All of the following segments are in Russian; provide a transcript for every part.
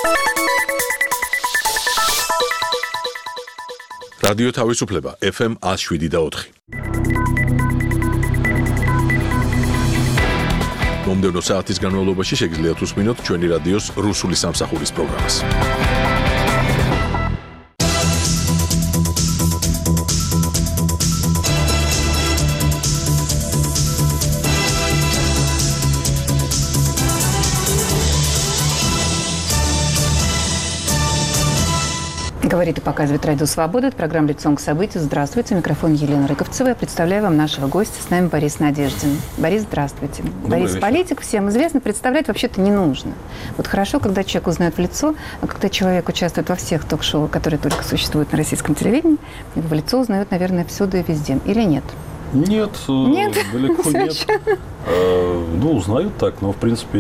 რადიო თავისუფლება FM 107.4. მომდევნო საათის განმავლობაში შეგიძლიათ უსმინოთ ჩვენი რადიოს რუსული სამსახურის პროგრამას. Говорит и показывает Радио Свобода. Это программа «Лицом к событию». Здравствуйте. Микрофон Елена Рыковцева. Я представляю вам нашего гостя. С нами Борис Надеждин. Борис, здравствуйте. Борис политик, всем известно. Представлять вообще-то не нужно. Вот хорошо, когда человек узнает в лицо, а когда человек участвует во всех ток-шоу, которые только существуют на российском телевидении, его в лицо узнают, наверное, всюду и везде. Или нет? Нет, далеко нет. Узнают так, но, в принципе,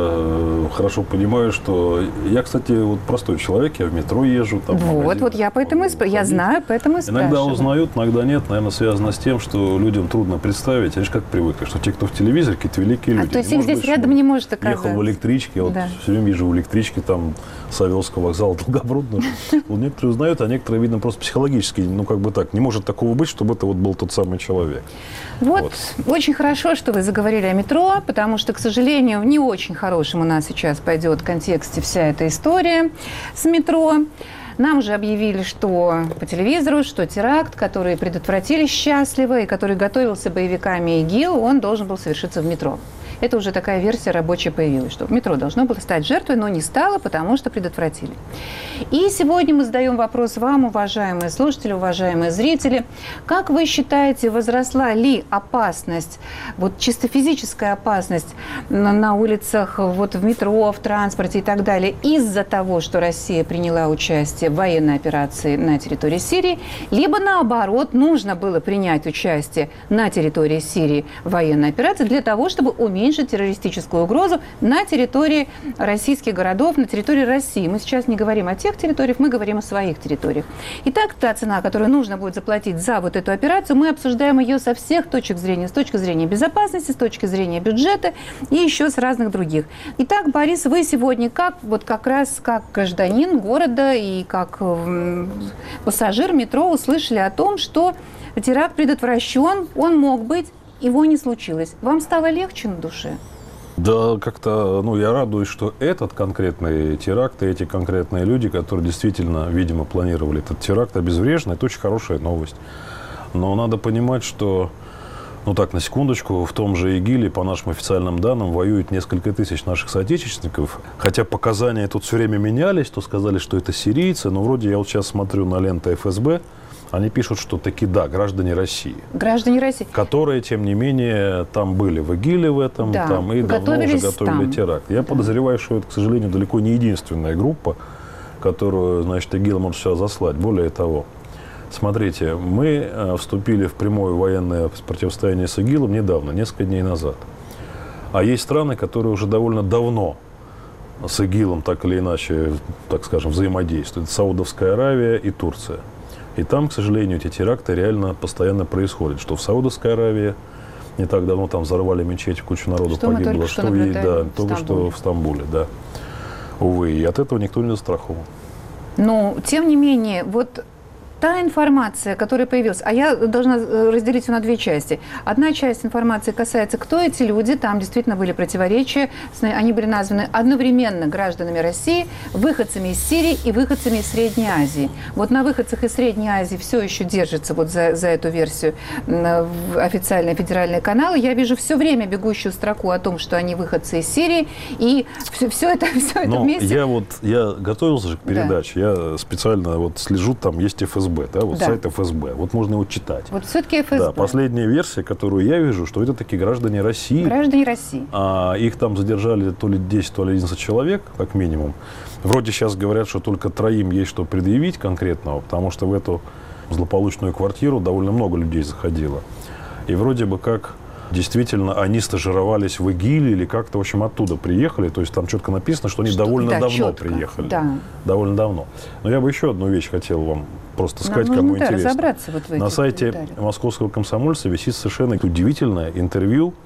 я хорошо понимаю, что... Я, кстати, вот простой человек, я в метро езжу. Там, вот я поэтому я знаю, поэтому и спрашиваю. Иногда узнают, иногда нет. Наверное, связано с тем, что людям трудно представить. Они же как привыкли, что те, кто в телевизоре, какие-то великие люди. То есть их здесь рядом не может оказаться. Ехал в электричке, вот все время вижу в электричке, там, Савеловского вокзала, Долгопрудного. Некоторые узнают, а некоторые, видно, просто психологически, не может такого быть, чтобы это вот был тот самый человек. Вот. Очень хорошо, что вы заговорили о метро, потому что, к сожалению, в не очень хорошем у нас сейчас пойдет в контексте вся эта история с метро. Нам уже объявили, что по телевизору, что теракт, который предотвратили счастливо и который готовился боевиками ИГИЛ, он должен был совершиться в метро. Это уже такая версия рабочая появилась, что метро должно было стать жертвой, но не стало, потому что предотвратили. И сегодня мы задаем вопрос вам, уважаемые слушатели, уважаемые зрители. Как вы считаете, возросла ли опасность, вот чисто физическая опасность на улицах, вот в метро, в транспорте и так далее, из-за того, что Россия приняла участие в военной операции на территории Сирии, либо наоборот, нужно было принять участие на территории Сирии в военной операции для того, чтобы уменьшить террористическую угрозу на территории российских городов, на территории России. Мы сейчас не говорим о тех территориях, мы говорим о своих территориях. Итак, та цена, которую нужно будет заплатить за вот эту операцию, мы обсуждаем ее со всех точек зрения. С точки зрения безопасности, с точки зрения бюджета и еще с разных других. Итак, Борис, вы сегодня как раз как гражданин города и как пассажир метро услышали о том, что теракт предотвращен, он мог быть, его не случилось. Вам стало легче на душе? Да, как-то, я радуюсь, что этот конкретный теракт и эти конкретные люди, которые действительно, видимо, планировали этот теракт, обезврежены. Это очень хорошая новость. Но надо понимать, что, на секундочку, в том же ИГИЛе, по нашим официальным данным, воюет несколько тысяч наших соотечественников. Хотя показания тут все время менялись, то сказали, что это сирийцы, но вроде я вот сейчас смотрю на ленты ФСБ, они пишут, что таки да, граждане России. Граждане России. Которые, тем не менее, там были в ИГИЛе в этом, там и давно уже готовили теракт. Я подозреваю, что это, к сожалению, далеко не единственная группа, которую, ИГИЛ может сейчас заслать. Более того, смотрите, мы вступили в прямое военное противостояние с ИГИЛом недавно, несколько дней назад. А есть страны, которые уже довольно давно с ИГИЛом так или иначе, так скажем, взаимодействуют. Это Саудовская Аравия и Турция. И там, к сожалению, эти теракты реально постоянно происходят. Что в Саудовской Аравии не так давно там взорвали мечеть, кучу народу погибло. Только что в Стамбуле, да. Увы, и от этого никто не застрахован. Но, тем не менее, та информация, которая появилась, а я должна разделить ее на две части. Одна часть информации касается, кто эти люди, там действительно были противоречия, они были названы одновременно гражданами России, выходцами из Сирии и выходцами из Средней Азии. Вот на выходцах из Средней Азии все еще держится за эту версию официальные федеральные каналы. Я вижу все время бегущую строку о том, что они выходцы из Сирии, и все это вместе. Я готовился же к передаче, я специально слежу, там есть ФСБ. Сайт ФСБ. Можно его читать. Все-таки ФСБ. Да, последняя версия, которую я вижу, что это такие граждане России. Граждане России. Их там задержали то ли 10, то ли 11 человек, как минимум. Вроде сейчас говорят, что только 3 есть что предъявить конкретного, потому что в эту злополучную квартиру довольно много людей заходило. И вроде бы как действительно они стажировались в ИГИЛе или как-то, в общем, оттуда приехали. То есть там четко написано, что они довольно давно приехали. Да. Довольно давно. Но я бы еще одну вещь хотел вам просто сказать, кому интересно. Разобраться в этих на сайте Московского комсомольца висит совершенно удивительное интервью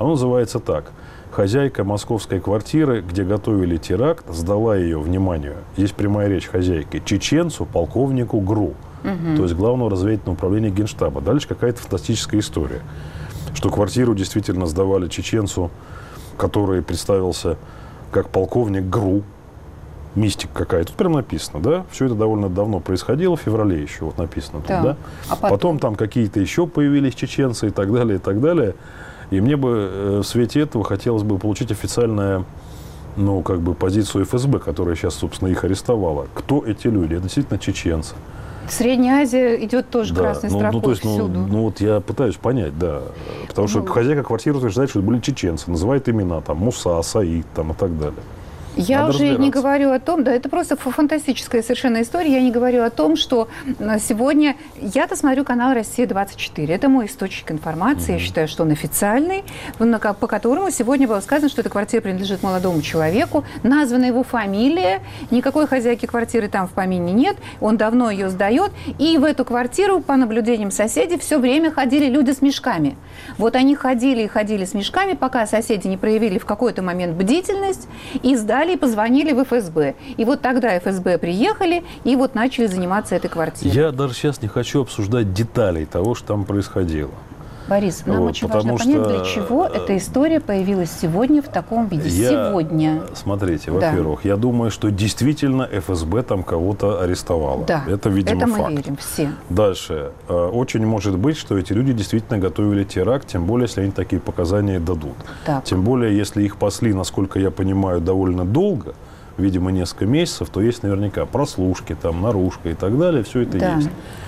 Оно называется так. Хозяйка московской квартиры, где готовили теракт, сдала ее, вниманию, здесь прямая речь хозяйки, чеченцу, полковнику ГРУ, то есть Главного разведывательного управления Генштаба. Дальше какая-то фантастическая история, что квартиру действительно сдавали чеченцу, который представился как полковник ГРУ, мистик какая-то. Тут прям написано, да? Все это довольно давно происходило, в феврале еще вот написано тут, да? А потом там какие-то еще появились чеченцы и так далее, и так далее. И мне бы в свете этого хотелось бы получить официальную, ну, как бы позицию ФСБ, которая сейчас, собственно, их арестовала. Кто эти люди? Это действительно чеченцы. Средняя Азия идет тоже красной строкой то есть, всюду. Ну, вот я пытаюсь понять, да. Потому что хозяйка квартиры утверждает, что это были чеченцы. Называет имена, там, Муса, Саид, там, и так далее. Я уже не говорю о том, да, это просто фантастическая совершенно история. Я не говорю о том, что сегодня... Я-то смотрю канал «Россия-24». Это мой источник информации. Я считаю, что он официальный, по которому сегодня было сказано, что эта квартира принадлежит молодому человеку. Названа его фамилия. Никакой хозяйки квартиры там в помине нет. Он давно ее сдает. И в эту квартиру, по наблюдениям соседей, все время ходили люди с мешками. Вот они ходили и ходили с мешками, пока соседи не проявили в какой-то момент бдительность и сдали, и позвонили в ФСБ. И вот тогда ФСБ приехали и вот начали заниматься этой квартирой. Я даже сейчас не хочу обсуждать деталей того, что там происходило. Борис, нам очень важно понять, для чего эта история появилась сегодня в таком виде. Сегодня. Смотрите, во-первых, я думаю, что действительно ФСБ там кого-то арестовало. Да, это, видимо, мы факт. верим все. Дальше. Очень может быть, что эти люди действительно готовили теракт, тем более, если они такие показания дадут. Так. Тем более, если их пасли, насколько я понимаю, довольно долго, видимо, несколько месяцев, то есть наверняка прослушки, там, наружка и так далее, все это есть.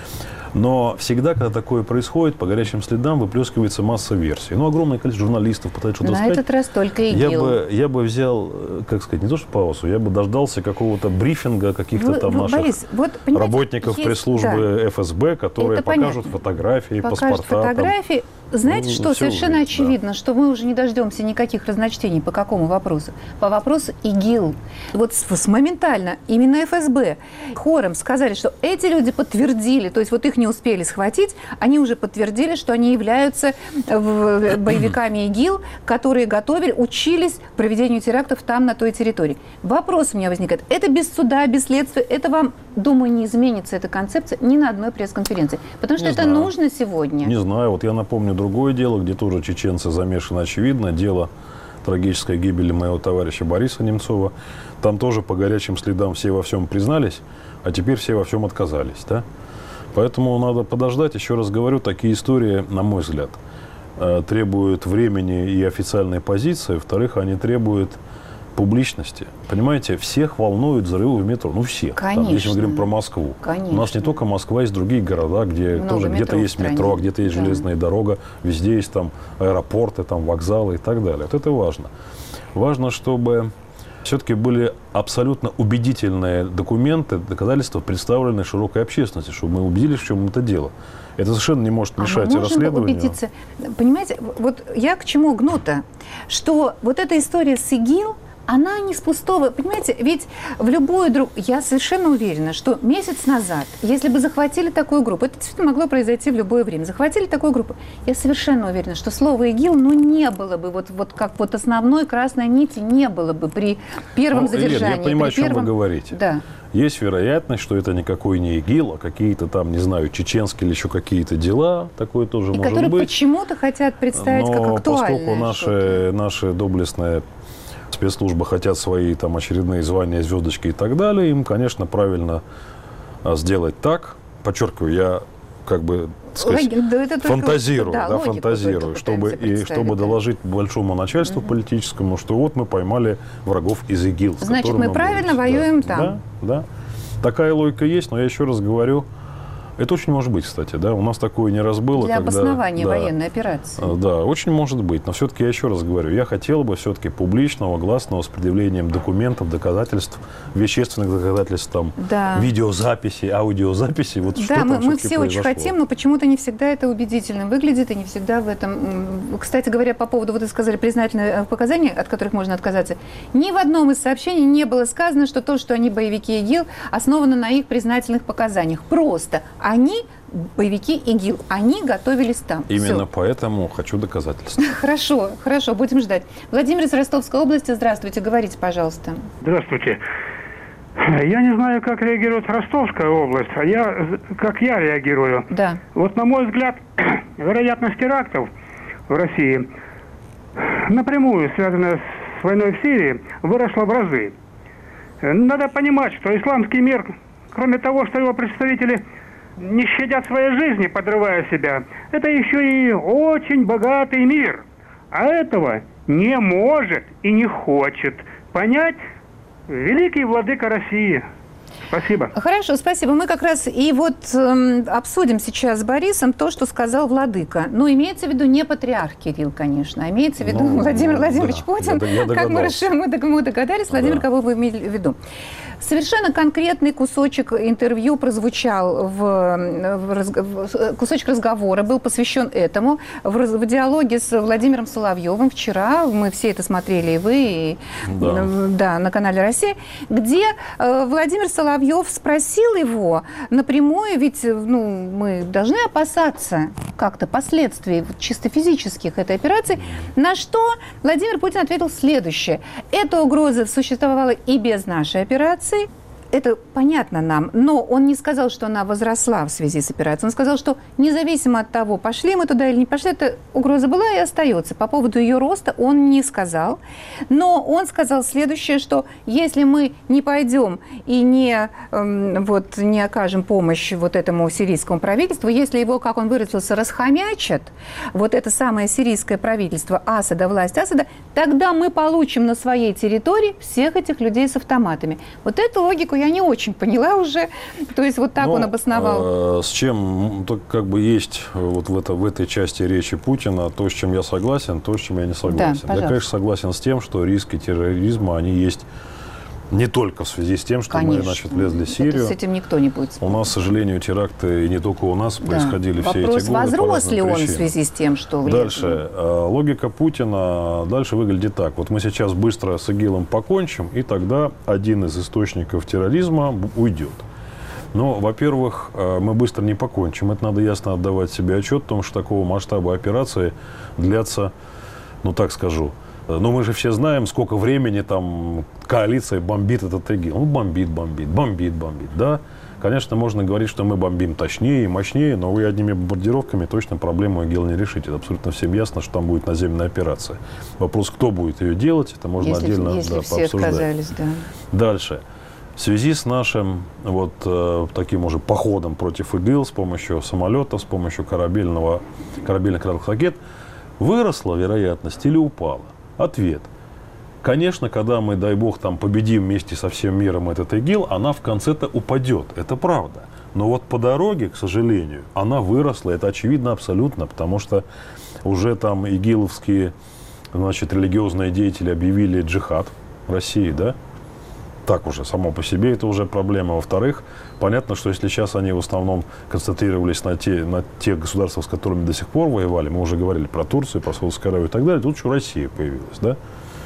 Но всегда, когда такое происходит, по горячим следам выплескивается масса версий. Ну, огромное количество журналистов пытается что-то сказать. На этот раз только ИГИЛ. Я бы взял, как сказать, не то что паузу, я бы дождался какого-то брифинга каких-то там наших Борис, работников пресс-службы ФСБ, которые покажут фотографии, паспорта. Фотографии. Знаете, что совершенно очевидно, что мы уже не дождемся никаких разночтений по какому вопросу? По вопросу ИГИЛ. Вот моментально именно ФСБ хором сказали, что эти люди подтвердили, то есть вот их не успели схватить, они уже подтвердили, что они являются боевиками ИГИЛ, которые готовили, учились проведению терактов там, на той территории. Вопрос у меня возникает. Это без суда, без следствия, это вам, думаю, не изменится эта концепция ни на одной пресс-конференции. Потому что это нужно сегодня. Не знаю. Вот я напомню другое дело, где тоже чеченцы замешаны, очевидно. Дело трагической гибели моего товарища Бориса Немцова. Там тоже по горячим следам все во всем признались, а теперь все во всем отказались. Да? Поэтому надо подождать. Еще раз говорю, такие истории, на мой взгляд, требуют времени и официальной позиции. Во-вторых, они требуют публичности. Понимаете, всех волнуют взрывы в метро. Ну, всех. Конечно. Там, если мы говорим про Москву. Конечно. У нас не только Москва, есть другие города, где тоже где-то есть метро, где-то есть железная дорога, везде есть там аэропорты, там вокзалы и так далее. Вот это важно. Важно, чтобы все-таки были абсолютно убедительные документы, доказательства, представленные широкой общественности, чтобы мы убедились, в чем это дело. Это совершенно не может мешать расследованию. Убедиться. Понимаете, вот я к чему гну-то? Что вот эта история с ИГИЛ, она не с пустого. Понимаете, ведь в любую другую... Я совершенно уверена, что месяц назад, если бы захватили такую группу, это действительно могло произойти в любое время, захватили такую группу, я совершенно уверена, что слово ИГИЛ, ну, не было бы, вот как вот основной красной нити не было бы при первом задержании. Елена, я понимаю, о чем вы говорите. Да. Есть вероятность, что это никакой не ИГИЛ, а какие-то там, не знаю, чеченские или еще какие-то дела. Такое тоже может быть. И которые почему-то хотят представить как актуальное. Поскольку наши доблестные спецслужбы хотят свои там очередные звания, звездочки и так далее, им, конечно, правильно сделать так. Подчеркиваю, я как бы, так сказать, фантазирую, чтобы доложить большому начальству политическому, что вот мы поймали врагов из ИГИЛ. Значит, мы правильно воюем там. Да. Такая логика есть, но я еще раз говорю, это очень может быть, кстати, да, у нас такое не раз было. Для обоснования военной операции. Да, очень может быть, но все-таки я еще раз говорю, я хотел бы все-таки публичного, гласного, с предъявлением документов, доказательств, вещественных доказательств, там, видеозаписи, аудиозаписи, вот что там мы все очень хотим, но почему-то не всегда это убедительно выглядит, и не всегда в этом... Кстати говоря, по поводу, вот вы сказали, признательные показания, от которых можно отказаться, ни в одном из сообщений не было сказано, что то, что они боевики ИГИЛ, основано на их признательных показаниях. Просто они боевики ИГИЛ. Они готовились там. Именно поэтому хочу доказательств. Хорошо, будем ждать. Владимир из Ростовской области, здравствуйте, говорите, пожалуйста. Здравствуйте. Я не знаю, как реагирует Ростовская область, как я реагирую. Да. Вот, на мой взгляд, вероятность терактов в России, напрямую связанная с войной в Сирии, выросла в разы. Надо понимать, что исламский мир, кроме того, что его представители не щадят своей жизни, подрывая себя, это еще и очень богатый мир. А этого не может и не хочет понять великий владыка России. Спасибо. Хорошо, спасибо. Мы как раз и обсудим сейчас с Борисом то, что сказал владыка. Ну, имеется в виду не патриарх Кирилл, конечно, а имеется в виду Владимир Владимирович Путин. Как мы догадались, Владимир, кого вы имели в виду? Совершенно конкретный кусочек интервью прозвучал, кусочек разговора был посвящен этому в диалоге с Владимиром Соловьевым вчера. Мы все это смотрели, и вы, и на канале «Россия», где Владимир Соловьев спросил его напрямую, ведь мы должны опасаться как-то последствий чисто физических этой операции, на что Владимир Путин ответил следующее. Эта угроза существовала и без нашей операции. Это понятно нам, но он не сказал, что она возросла в связи с операцией. Он сказал, что независимо от того, пошли мы туда или не пошли, эта угроза была и остается. По поводу ее роста он не сказал. Но он сказал следующее, что если мы не пойдем и не окажем помощь этому сирийскому правительству, если его, как он выразился, расхомячат, это самое сирийское правительство Асада, власть Асада, тогда мы получим на своей территории всех этих людей с автоматами. Вот эту логику я не очень поняла уже. То есть так он обосновал. С чем есть в этой части речи Путина то, с чем я согласен, то, с чем я не согласен. Да, я, конечно, согласен с тем, что риски терроризма, они есть не только в связи с тем, что мы, влезли в Сирию. С этим никто не будет спорить. У нас, к сожалению, теракты, и не только у нас, происходили все эти годы. Вопрос, возрос ли он в связи с тем, что... Дальше. Логика Путина дальше выглядит так. Мы сейчас быстро с ИГИЛом покончим, и тогда один из источников терроризма уйдет. Но, во-первых, мы быстро не покончим. Это надо ясно отдавать себе отчет, потому что такого масштаба операции длятся, так скажу, мы же все знаем, сколько времени там коалиция бомбит этот ИГИЛ. Бомбит, да. Конечно, можно говорить, что мы бомбим точнее и мощнее, но вы одними бомбардировками точно проблему ИГИЛ не решите. Это абсолютно всем ясно, что там будет наземная операция. Вопрос, кто будет ее делать, это можно отдельно пообсуждать. Отказались, да. Дальше. В связи с нашим таким уже походом против ИГИЛ с помощью самолетов, с помощью корабельных ракет, выросла вероятность или упала? Ответ. Конечно, когда мы, дай бог, победим вместе со всем миром этот ИГИЛ, она в конце-то упадет. Это правда. Но по дороге, к сожалению, она выросла. Это очевидно абсолютно, потому что уже игиловские, религиозные деятели объявили джихад в России, да? Так уже, само по себе это уже проблема. Во-вторых, понятно, что если сейчас они в основном концентрировались на тех государствах, с которыми до сих пор воевали, мы уже говорили про Турцию, про Саудовскую Аравию и так далее, тут еще Россия появилась, да?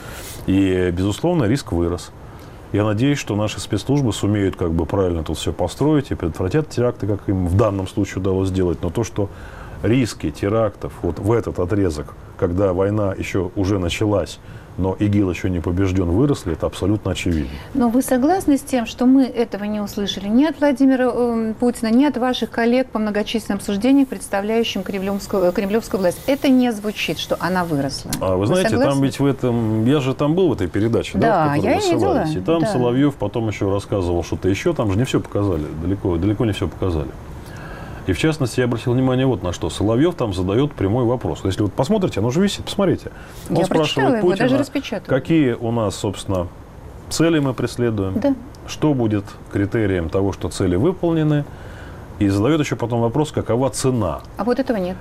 И, безусловно, риск вырос. Я надеюсь, что наши спецслужбы сумеют правильно тут все построить и предотвратят теракты, как им в данном случае удалось сделать. Но то, что риски терактов в этот отрезок, когда война еще уже началась, но ИГИЛ еще не побежден, выросли, это абсолютно очевидно. Но вы согласны с тем, что мы этого не услышали ни от Владимира Путина, ни от ваших коллег по многочисленным обсуждениям, представляющим кремлевскую власть? Это не звучит, что она выросла. Вы знаете, согласны? Там ведь в этом... Я же там был в этой передаче, да, в которой я видела. И там Соловьев потом еще рассказывал что-то еще. Там же не все показали, далеко не все показали. И в частности, я обратил внимание на что. Соловьев там задает прямой вопрос. Если посмотрите, оно же висит, посмотрите. Он спрашивает Путина, какие у нас, собственно, цели мы преследуем, что будет критерием того, что цели выполнены, и задает еще потом вопрос, какова цена. А этого нет.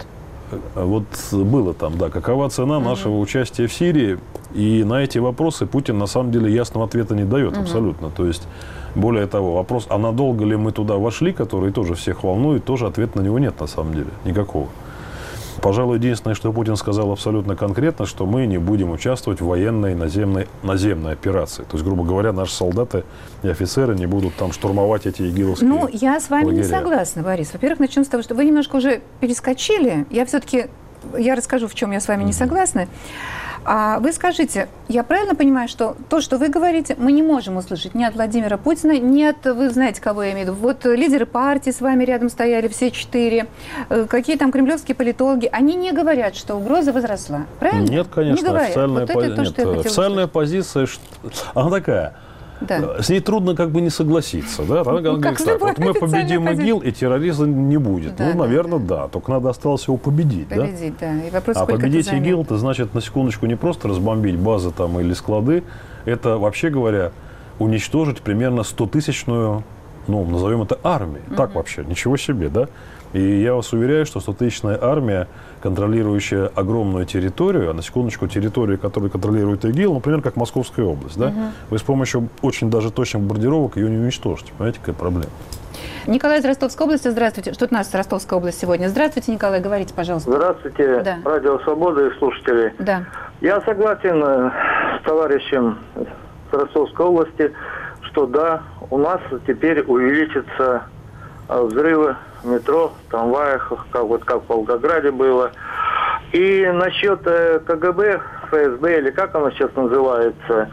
Было там, какова цена нашего участия в Сирии, и на эти вопросы Путин на самом деле ясного ответа не дает абсолютно. То есть, более того, вопрос, а надолго ли мы туда вошли, который тоже всех волнует, тоже ответа на него нет на самом деле, никакого. Пожалуй, единственное, что Путин сказал абсолютно конкретно, что мы не будем участвовать в военной наземной операции. То есть, грубо говоря, наши солдаты и офицеры не будут там штурмовать эти игиловские лагеря. Ну, я с вами не согласна, Борис. Во-первых, начнем с того, что вы немножко уже перескочили. Я расскажу, в чем я с вами не согласна. А вы скажите, я правильно понимаю, что то, что вы говорите, мы не можем услышать ни от Владимира Путина, ни от, вы знаете, кого я имею в виду, вот лидеры партии с вами рядом стояли, все 4, какие там кремлевские политологи, они не говорят, что угроза возросла, правильно? Нет, конечно, не официальная позиция, она такая. Да. С ней трудно как бы не согласиться. Да? Она говорит так, вот мы победим ИГИЛ, и терроризма не будет. Да, наверное, да. Только надо осталось его победить. Да? И вопрос, а победить ИГИЛ, это значит, на секундочку, не просто разбомбить базы там или склады, это, вообще говоря, уничтожить примерно 100-тысячную, ну, назовем это армией. Так вообще, ничего себе, да? И я вас уверяю, что 100-тысячная армия, контролирующая огромную территорию, а на секундочку территорию, которую контролирует ИГИЛ, например, как Московская область, да, вы с помощью очень даже точных бомбардировок ее не уничтожите. Понимаете, какая проблема? Николай из Ростовской области, здравствуйте. Что-то у нас Ростовская область сегодня. Здравствуйте, Николай, говорите, пожалуйста. Здравствуйте, да. Радио Свобода и слушатели. Да. Я согласен с товарищем с Ростовской области, что да, у нас теперь увеличатся взрывы в метро, в трамваях, как в Волгограде было. И насчет КГБ, ФСБ, или как оно сейчас называется,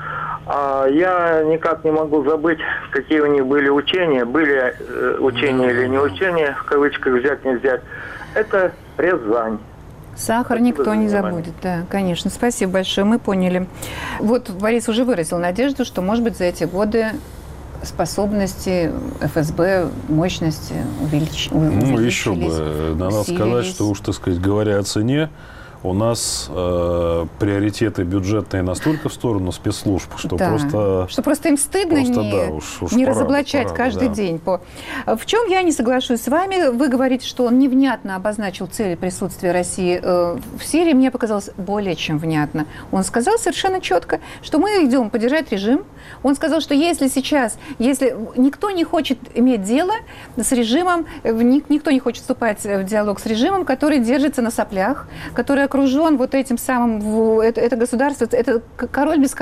я никак не могу забыть, какие у них были учения. Были учения или не учения, в кавычках взять не взять. Это Рязань. Сахар никто не забудет, да, конечно. Спасибо большое, мы поняли. Вот Борис уже выразил надежду, что, может быть, за эти годы способности ФСБ, мощности увеличились. Ну, еще бы. Надо сказать, что уж, так сказать, говоря о цене, у нас приоритеты бюджетные настолько в сторону спецслужб, что просто им стыдно не разоблачать каждый день. В чем я не соглашусь с вами? Вы говорите, что он невнятно обозначил цели присутствия России в Сирии. Мне показалось более чем внятно. Он сказал совершенно четко, что мы идем поддержать режим. Он сказал, что если никто не хочет иметь дело с режимом, никто не хочет вступать в диалог с режимом, который держится на соплях, который окружен вот этим самым, это государство, это король без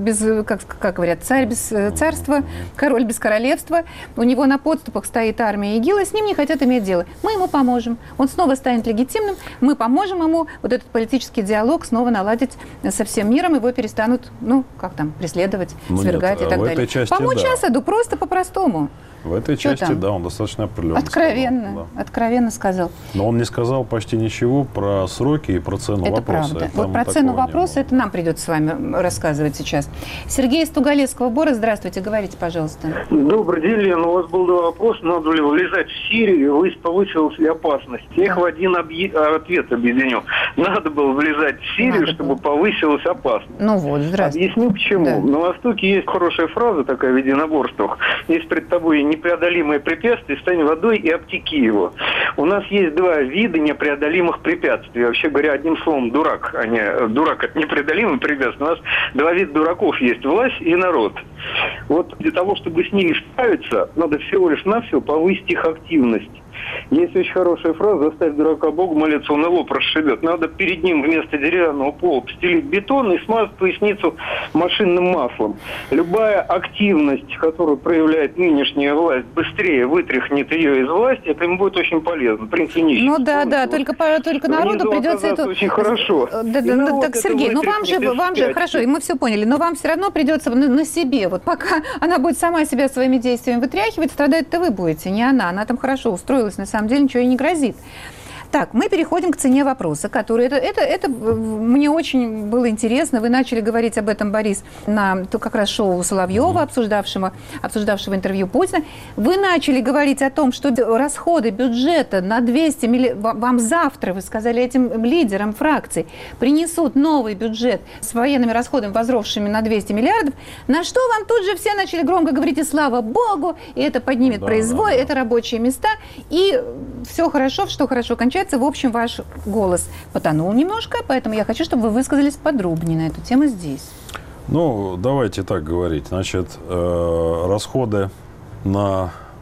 как говорят, царь без царства, король без королевства, у него на подступах стоит армия ИГИЛа, с ним не хотят иметь дело. Мы ему поможем. Он снова станет легитимным, мы поможем ему вот этот политический диалог снова наладить со всем миром, его перестанут, преследовать, свергать и так далее. Помочь Асаду просто по-простому. В этой части, да, он достаточно определенно Откровенно сказал. Но он не сказал почти ничего про сроки и про цену вопроса. Это правда. Вот про цену вопроса это нам придется с вами рассказывать сейчас. Сергей из Тугалецкого Бора, здравствуйте, говорите, пожалуйста. Добрый день, Лена. У вас был вопрос, надо ли влезать в Сирию, повысилась ли опасность. Я их в один ответ объединю. Надо было влезать в Сирию, чтобы повысилась опасность. Ну вот, здравствуйте. Объясню почему. Да. На Востоке есть хорошая фраза такая в единоборствах. Есть пред тобой непреодолимое препятствие, стань водой и обтеки его. У нас есть два вида непреодолимых препятствий. Вообще говоря, одним словом, дурак, а не дурак от непреодолимых препятствий. У нас два вида дураков есть: власть и народ. Вот для того, чтобы с ними справиться, надо всего лишь навсего повысить их активность. Есть очень хорошая фраза: заставь дурака Богу молиться, он его расшибет. Надо перед ним вместо деревянного пола постелить бетон и смазать поясницу машинным маслом. Любая активность, которую проявляет нынешняя власть, быстрее вытряхнет ее из власти, это им будет очень полезно. В принципе, ну да, только народу придется это... очень хорошо. Так, Сергей, вам же, хорошо, и мы все поняли, но вам все равно придется на себе, вот пока она будет сама себя своими действиями вытряхивать, страдать-то вы будете, не она там хорошо устроилась, на самом деле ничего и не грозит. Так, мы переходим к цене вопроса, который... Это мне очень было интересно. Вы начали говорить об этом, Борис, на как раз шоу Соловьева, обсуждавшего интервью Путина. Вы начали говорить о том, что расходы бюджета на 200 миллиардов... Вам завтра, вы сказали этим лидерам фракций, принесут новый бюджет с военными расходами, возросшими на 200 миллиардов, на что вам тут же все начали громко говорить: и слава богу, и это поднимет производство, это рабочие места, и все хорошо, что хорошо кончается. В общем, ваш голос потонул немножко, поэтому я хочу, чтобы вы высказались подробнее на эту тему здесь. Ну, давайте так говорить. Значит, расходы на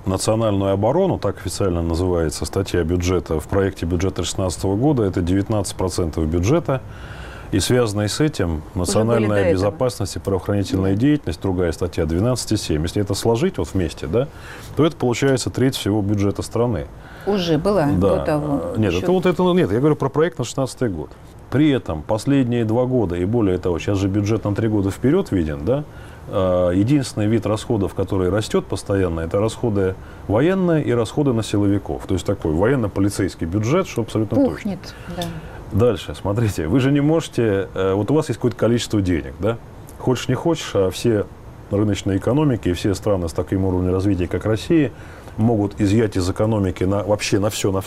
национальную оборону, так официально называется статья бюджета в проекте бюджета 2016 года, это 19% бюджета. И связанная с этим национальная безопасность и правоохранительная деятельность, другая статья 12,7. Если это сложить вот вместе, да, то это получается треть всего бюджета страны. Уже была до того? Нет, нет, я говорю про проект на 2016 год. При этом последние 2 года, и более того, сейчас же бюджет на 3 года вперед виден, да, единственный вид расходов, который растет постоянно, это расходы военные и расходы на силовиков. То есть такой военно-полицейский бюджет, что абсолютно пухнет, точно. Да. Дальше, смотрите, вы же не можете, вот у вас есть какое-то количество денег, да? Хочешь не хочешь, а все рыночные экономики и все страны с таким уровнем развития, как Россия, могут изъять из экономики вообще на все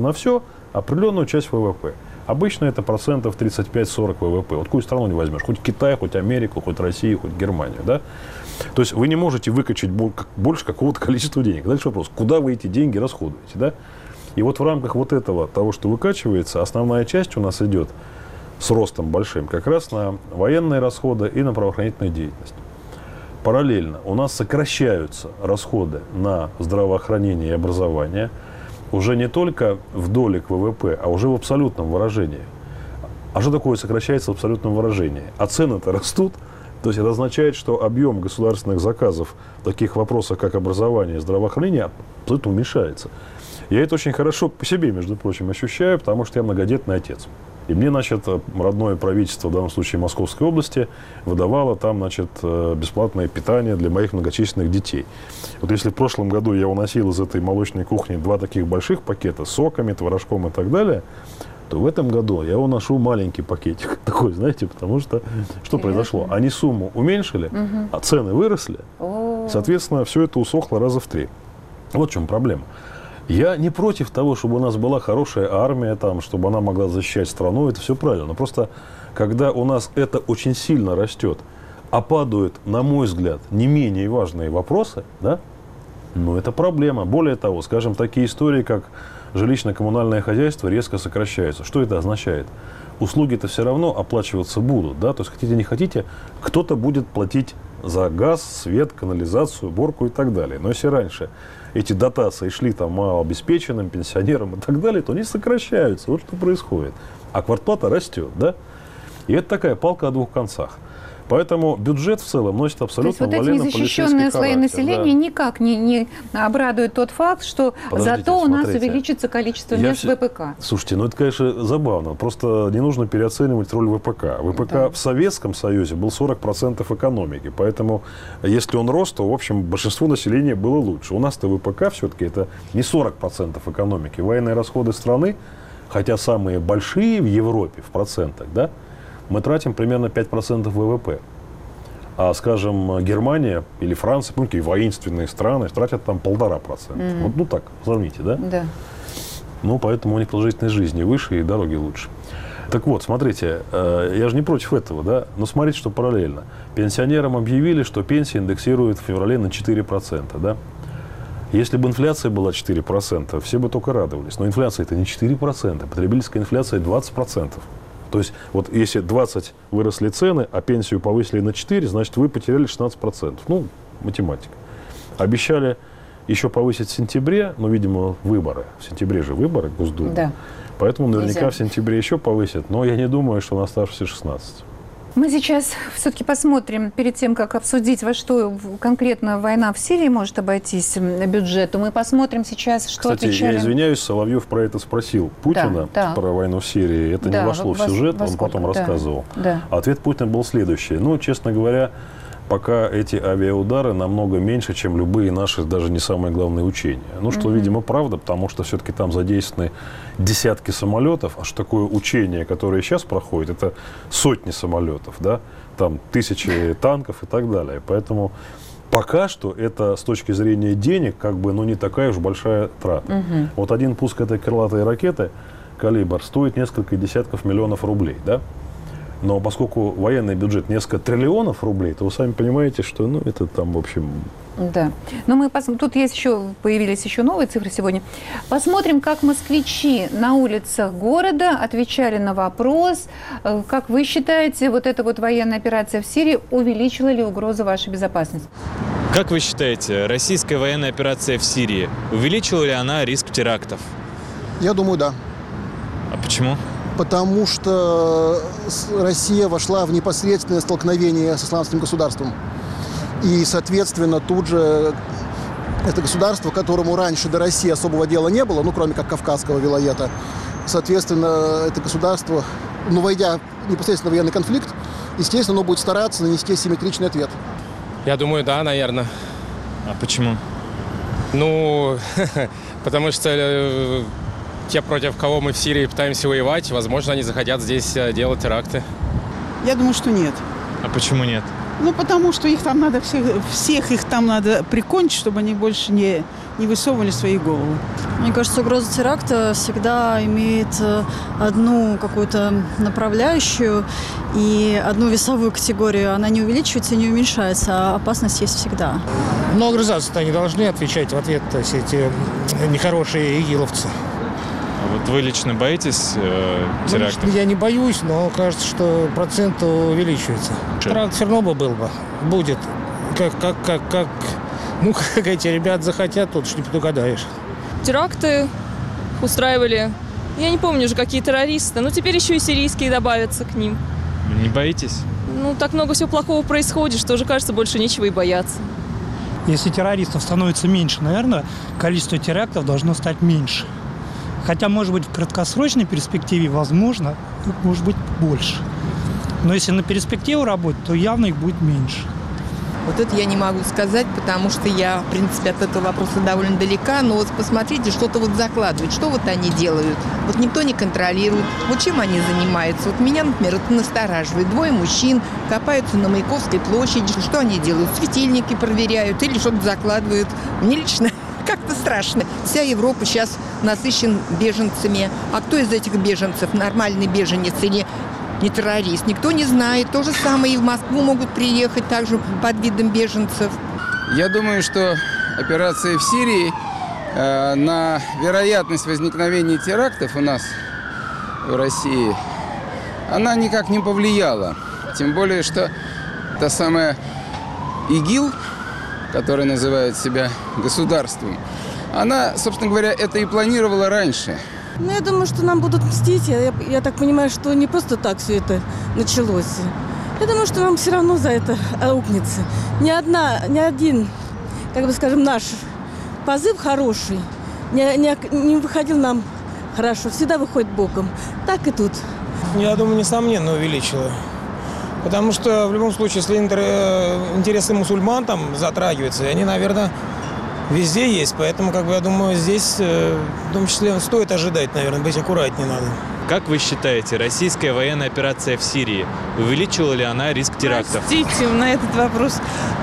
определенную часть ВВП. Обычно это процентов 35-40 ВВП. Вот какую страну не возьмешь, хоть Китай, хоть Америку, хоть Россию, хоть Германию, да? То есть вы не можете выкачать больше какого-то количества денег. Дальше вопрос, куда вы эти деньги расходуете, да? И вот в рамках вот этого, того, что выкачивается, основная часть у нас идет с ростом большим как раз на военные расходы и на правоохранительную деятельность. Параллельно у нас сокращаются расходы на здравоохранение и образование уже не только в доле к ВВП, а уже в абсолютном выражении. А что такое сокращается в абсолютном выражении? А цены-то растут. То есть это означает, что объем государственных заказов в таких вопросах, как образование и здравоохранение, абсолютно уменьшается. Я это очень хорошо по себе, между прочим, ощущаю, потому что я многодетный отец. И мне, значит, родное правительство, в данном случае Московской области, выдавало там, значит, бесплатное питание для моих многочисленных детей. Вот если в прошлом году я уносил из этой молочной кухни 2 таких больших пакета с соками, творожком и так далее, то в этом году я уношу маленький пакетик такой, знаете, потому что что произошло? Они сумму уменьшили, а цены выросли. Соответственно, все это усохло раза в 3. Вот в чем проблема. Я не против того, чтобы у нас была хорошая армия, там, чтобы она могла защищать страну, это все правильно. Но просто, когда у нас это очень сильно растет, а падают, на мой взгляд, не менее важные вопросы, да, ну, это проблема. Более того, скажем, такие истории, как жилищно-коммунальное хозяйство резко сокращаются. Что это означает? Услуги-то все равно оплачиваться будут, да, то есть хотите не хотите, кто-то будет платить за газ, свет, канализацию, уборку и так далее. Но если раньше эти дотации шли там малообеспеченным, пенсионерам и так далее, то они сокращаются. Вот что происходит. А квартплата растет, да? И это такая палка о 2 концах. Поэтому бюджет в целом носит абсолютно военно-полицейский характер. То есть вот эти незащищенные слои населения никак не обрадует тот факт, что зато у нас увеличится количество мест в ВПК. Слушайте, ну это, конечно, забавно. Просто не нужно переоценивать роль ВПК. ВПК в Советском Союзе был 40% экономики. Поэтому, если он рос, то, в общем, большинство населения было лучше. У нас-то ВПК все-таки это не 40% экономики. Военные расходы страны, хотя самые большие в Европе в процентах, да, мы тратим примерно 5% ВВП. А, скажем, Германия или Франция, помните, воинственные страны, тратят там 1,5%. Вот, ну так, сравните, да? Да. Ну, поэтому у них продолжительность жизни выше и дороги лучше. Так вот, смотрите, я же не против этого, да? Но смотрите, что параллельно. Пенсионерам объявили, что пенсии индексируют в феврале на 4%, да? Если бы инфляция была 4%, все бы только радовались. Но инфляция это не 4%, потребительская инфляция 20%. То есть, вот если 20 выросли цены, а пенсию повысили на 4, значит, вы потеряли 16%. Ну, математика. Обещали еще повысить в сентябре, но, видимо, выборы. В сентябре же выборы Госдумы. Да. Поэтому наверняка в сентябре еще повысят. Но я не думаю, что на оставшиеся 16. Мы сейчас все-таки посмотрим, перед тем, как обсудить, во что конкретно война в Сирии может обойтись бюджету, мы посмотрим сейчас, что Кстати, отвечали... я извиняюсь, Соловьев про это спросил Путина, про войну в Сирии. Это не вошло в сюжет, он потом рассказывал. Да. Ответ Путина был следующий. Ну, честно говоря, пока эти авиаудары намного меньше, чем любые наши, даже не самые главные учения. Ну, что, видимо, правда, потому что все-таки там задействованы десятки самолетов. А что такое учение, которое сейчас проходит, это сотни самолетов, да? Там тысячи танков и так далее. Поэтому пока что это с точки зрения денег, как бы, ну, не такая уж большая трата. Вот один пуск этой крылатой ракеты «Калибр» стоит несколько десятков миллионов рублей, да? Но поскольку военный бюджет несколько триллионов рублей, то вы сами понимаете, что, ну, это там, в общем... Да. Но мы тут есть появились еще новые цифры сегодня. Посмотрим, как москвичи на улицах города отвечали на вопрос, как вы считаете, вот эта вот военная операция в Сирии увеличила ли угрозу вашей безопасности? Как вы считаете, российская военная операция в Сирии увеличила ли она риск терактов? Я думаю, да. А почему? Потому что Россия вошла в непосредственное столкновение с исламским государством. И, соответственно, тут же это государство, которому раньше до России особого дела не было, ну, кроме как Кавказского вилаята, соответственно, это государство, ну, войдя в непосредственно военный конфликт, естественно, оно будет стараться нанести симметричный ответ. Я думаю, да, наверное. А почему? Ну, потому что те, против кого мы в Сирии пытаемся воевать, возможно, они захотят здесь делать теракты. Я думаю, что нет. А почему нет? Ну, потому что их там надо всех их там надо прикончить, чтобы они больше не высовывали свои головы. Мне кажется, угроза теракта всегда имеет одну какую-то направляющую и одну весовую категорию. Она не увеличивается и не уменьшается, а опасность есть всегда. Но организации-то не должны отвечать в ответ все эти нехорошие игиловцы. А вот вы лично боитесь терактов? Я не боюсь, но кажется, что процент увеличивается. Теракт все равно был бы. Будет. Как эти ребята захотят, тут ж не предугадаешь. Теракты устраивали, я не помню уже, какие террористы, но теперь еще и сирийские добавятся к ним. Не боитесь? Ну, так много всего плохого происходит, что уже, кажется, больше нечего и бояться. Если террористов становится меньше, наверное, количество терактов должно стать меньше. Хотя, может быть, в краткосрочной перспективе, возможно, может быть больше. Но если на перспективу работать, то явно их будет меньше. Вот это я не могу сказать, потому что я, в принципе, от этого вопроса довольно далека. Но вот посмотрите, что-то вот закладывают. Что вот они делают? Вот никто не контролирует. Вот чем они занимаются? Вот меня, например, это настораживает. Двое мужчин копаются на Маяковской площади. Что они делают? Светильники проверяют или что-то закладывают. Мне лично как-то страшно. Вся Европа сейчас насыщена беженцами. А кто из этих беженцев нормальный беженец или не террорист? Никто не знает. То же самое и в Москву могут приехать также под видом беженцев. Я думаю, что операция в Сирии на вероятность возникновения терактов у нас в России, она никак не повлияла. Тем более, что та самая ИГИЛ, которая называет себя государством, она, собственно говоря, это и планировала раньше. Ну, я думаю, что нам будут мстить. Я так понимаю, что не просто так все это началось. Я думаю, что нам все равно за это аукнется. Ни один, как бы скажем, наш позыв хороший не выходил нам хорошо. Всегда выходит боком. Так и тут. Я думаю, несомненно увеличило. Потому что в любом случае, если интересы мусульман там затрагиваются, они, наверное, везде есть. Поэтому, я думаю, здесь в том числе стоит ожидать, наверное, быть аккуратнее надо. Как вы считаете, российская военная операция в Сирии увеличила ли она риск терактов? Простите, на этот вопрос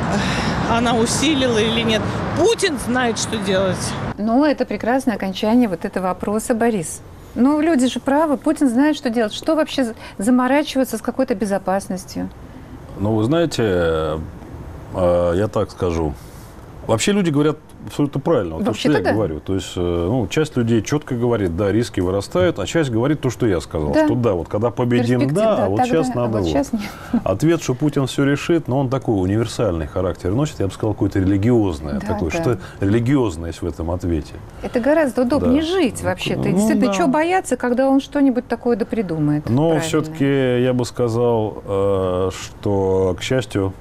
она усилила или нет. Путин знает, что делать. Ну, это прекрасное окончание вот этого вопроса, Борис. Ну, люди же правы. Путин знает, что делать. Что вообще заморачиваться с какой-то безопасностью? Ну, вы знаете, я так скажу. Вообще люди говорят абсолютно правильно. Вот то, что я говорю. То есть, часть людей четко говорит, да, риски вырастают, а часть говорит то, что я сказал. Да. Что да, вот когда победим, да, а вот сейчас надо вот. Сейчас ответ, что Путин все решит, но он такой универсальный характер носит, я бы сказал, какое-то религиозное. Да, такое, что религиозное есть в этом ответе. Это гораздо удобнее жить вообще-то. Действительно, чего бояться, когда он что-нибудь такое придумает. Но все-таки я бы сказал, что, к счастью,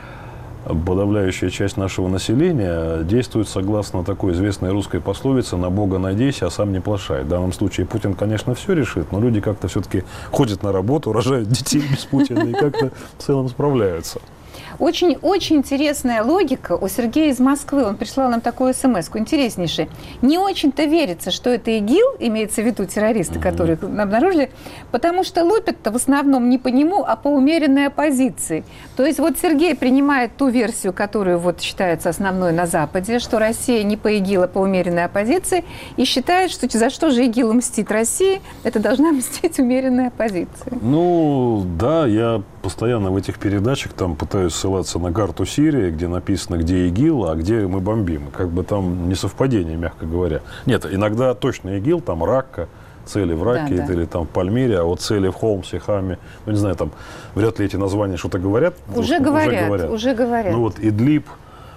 подавляющая часть нашего населения действует согласно такой известной русской пословице «на Бога надейся, а сам не плашай». В данном случае Путин, конечно, все решит, но люди как-то все-таки ходят на работу, рожают детей без Путина и как-то в целом справляются. Очень интересная логика у Сергея из Москвы. Он прислал нам такую смс-ку, интереснейшую. Не очень-то верится, что это ИГИЛ, имеется в виду террористы, которые обнаружили, потому что лупят-то в основном не по нему, а по умеренной оппозиции. То есть вот Сергей принимает ту версию, которую вот считается основной на Западе, что Россия не по ИГИЛ, а по умеренной оппозиции, и считает, что за что же ИГИЛ мстит России, это должна мстить умеренная оппозиция. Ну, да, я постоянно в этих передачах там пытаюсь ссылаться на карту Сирии, где написано, где ИГИЛ, а где мы бомбим. Как бы там несовпадение, мягко говоря. Нет, иногда точно ИГИЛ, там Ракка, цели в Раке, или там в Пальмире, а вот цели в Холмсе, Хаме, ну, не знаю, там вряд ли эти названия что-то говорят. Уже говорят. Ну, вот Идлиб,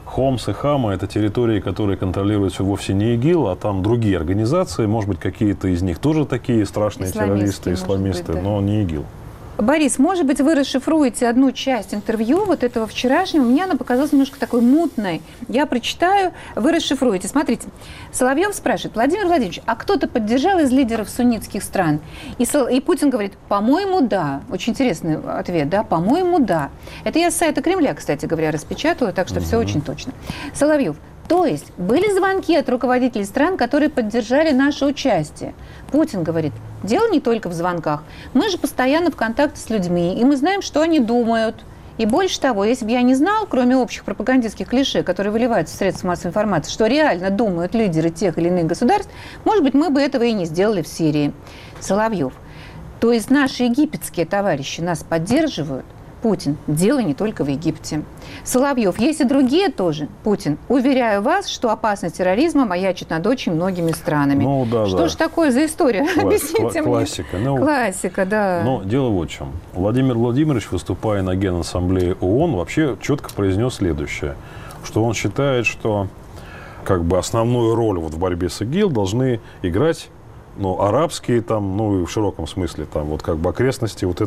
Хомс и Хама – это территории, которые контролируются вовсе не ИГИЛ, а там другие организации. Может быть, какие-то из них тоже такие страшные террористы, исламисты, быть, да. Но не ИГИЛ. Борис, может быть, вы расшифруете одну часть интервью вот этого вчерашнего. Мне она показалась немножко такой мутной. Я прочитаю, вы расшифруете. Смотрите, Соловьев спрашивает: Владимир Владимирович, а кто-то поддержал из лидеров суннитских стран? И Путин говорит: по-моему, да. Очень интересный ответ, да, по-моему, да. Это я с сайта Кремля, кстати говоря, распечатала, так что все очень точно. Соловьев: то есть были звонки от руководителей стран, которые поддержали наше участие. Путин говорит: дело не только в звонках. Мы же постоянно в контакте с людьми, и мы знаем, что они думают. И больше того, если бы я не знал, кроме общих пропагандистских клише, которые выливаются в средства массовой информации, что реально думают лидеры тех или иных государств, может быть, мы бы этого и не сделали в Сирии. Соловьев: то есть наши египетские товарищи нас поддерживают? Путин: дело не только в Египте. Соловьев: есть и другие тоже. Путин: уверяю вас, что опасность терроризма маячит над очень многими странами. Ну, да, что же такое за история? Объясните мне. Классика. Классика, да. Но дело вот в чем. Владимир Владимирович, выступая на Генассамблее ООН, вообще четко произнес следующее, что он считает, что как бы основную роль вот в борьбе с ИГИЛ должны играть, ну, арабские там, ну, и в широком смысле там вот как бы окрестности вот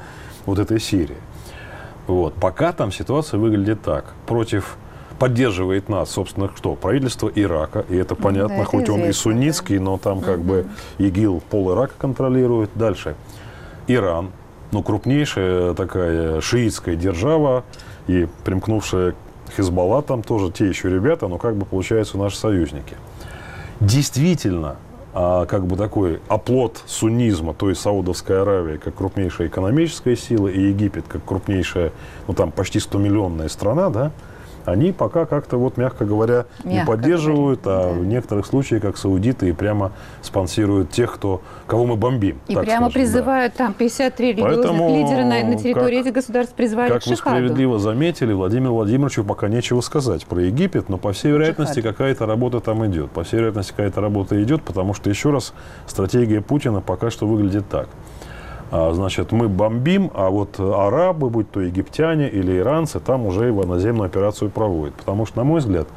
этой Сирии. Вот. Пока там ситуация выглядит так. Поддерживает нас, собственно, что? Правительство Ирака. И это понятно, да, хоть это он и суннитский, но там как бы ИГИЛ пол Ирака контролирует. Дальше. Иран. Ну, крупнейшая такая шиитская держава и примкнувшая Хизбалла, там тоже те еще ребята, но как бы получаются наши союзники. Действительно, как бы такой оплот суннизма, то есть Саудовская Аравия как крупнейшая экономическая сила и Египет как крупнейшая, ну там почти 100-миллионная страна, да, они пока как-то, вот, мягко говоря, не поддерживают, а в некоторых случаях, как саудиты, и прямо спонсируют тех, кого мы бомбим. И прямо призывают, там 53 религиозных лидера на территории этих государств призвали к шихаду. Как вы справедливо заметили, Владимиру Владимировичу пока нечего сказать про Египет, но по всей вероятности какая-то работа там идет. По всей вероятности какая-то работа идет, потому что, еще раз, стратегия Путина пока что выглядит так. Значит, мы бомбим, а вот арабы, будь то египтяне или иранцы, там уже его наземную операцию проводят. Потому что, на мой взгляд,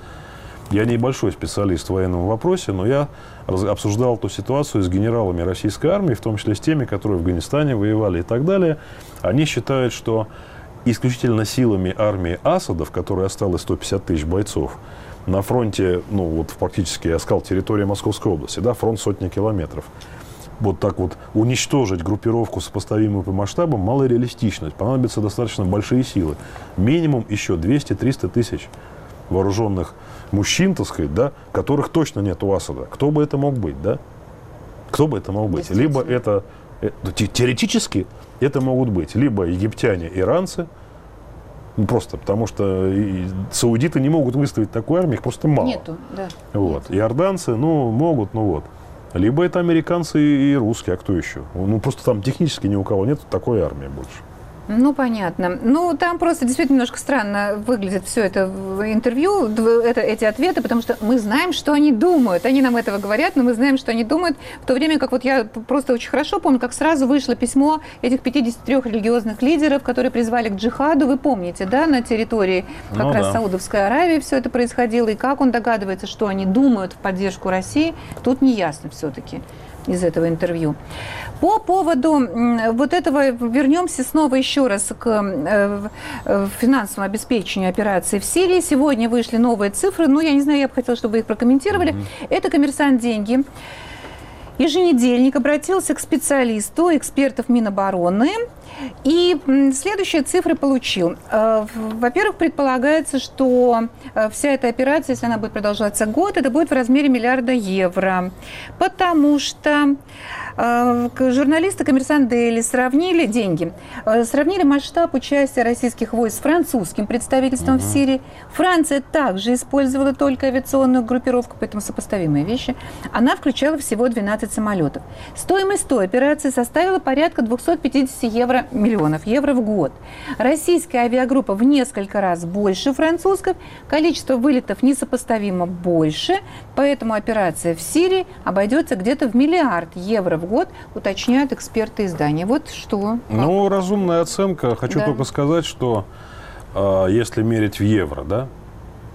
я небольшой специалист в военном вопросе, но я обсуждал эту ситуацию с генералами российской армии, в том числе с теми, которые в Афганистане воевали и так далее. Они считают, что исключительно силами армии Асада, в которой осталось 150 тысяч бойцов, на фронте, ну вот фактически, я сказал, территория Московской области, да, фронт сотни километров. Вот так вот уничтожить группировку, сопоставимую по масштабам, малореалистично. Понадобятся достаточно большие силы. Минимум еще 200-300 тысяч вооруженных мужчин, так сказать, да, которых точно нет у Асада. Кто бы это мог быть, да? Кто бы это мог быть? Либо это теоретически это могут быть либо египтяне, иранцы, ну, просто потому что саудиты не могут выставить такую армию, их просто мало. Нету, да. Вот. Иорданцы, ну, могут, ну вот. Либо это американцы и русские, а кто еще? Ну, просто там технически ни у кого нет такой армии больше. Ну, понятно. Ну, там просто действительно немножко странно выглядит все это в интервью, эти ответы, потому что мы знаем, что они думают. Они нам этого говорят, но мы знаем, что они думают. В то время как вот я просто очень хорошо помню, как сразу вышло письмо этих 53 религиозных лидеров, которые призвали к джихаду. Вы помните, да, на территории как раз Саудовской Аравии все это происходило. И как он догадывается, что они думают в поддержку России, тут не ясно все-таки из этого интервью. По поводу вот этого вернемся снова еще раз к финансовому обеспечению операции в Сирии. Сегодня вышли новые цифры, ну, я не знаю, я бы хотела, чтобы вы их прокомментировали. Это «Коммерсант. Деньги». Еженедельник обратился к специалисту, экспертов Минобороны, и следующие цифры получил. Во-первых, предполагается, что вся эта операция, если она будет продолжаться год, это будет в размере $1 миллиарда евро, потому что журналисты «Коммерсант Дейли» сравнили масштаб участия российских войск с французским представительством в Сирии. Франция также использовала только авиационную группировку, поэтому сопоставимые вещи. Она включала всего 12 самолетов. Стоимость той операции составила порядка 250 миллионов евро в год. Российская авиагруппа в несколько раз больше французской, количество вылетов несопоставимо больше, поэтому операция в Сирии обойдется где-то в $1 миллиард евро в год, уточняют эксперты издания. Вот что. Ну, разумная оценка. Хочу только сказать, что если мерить в евро, да,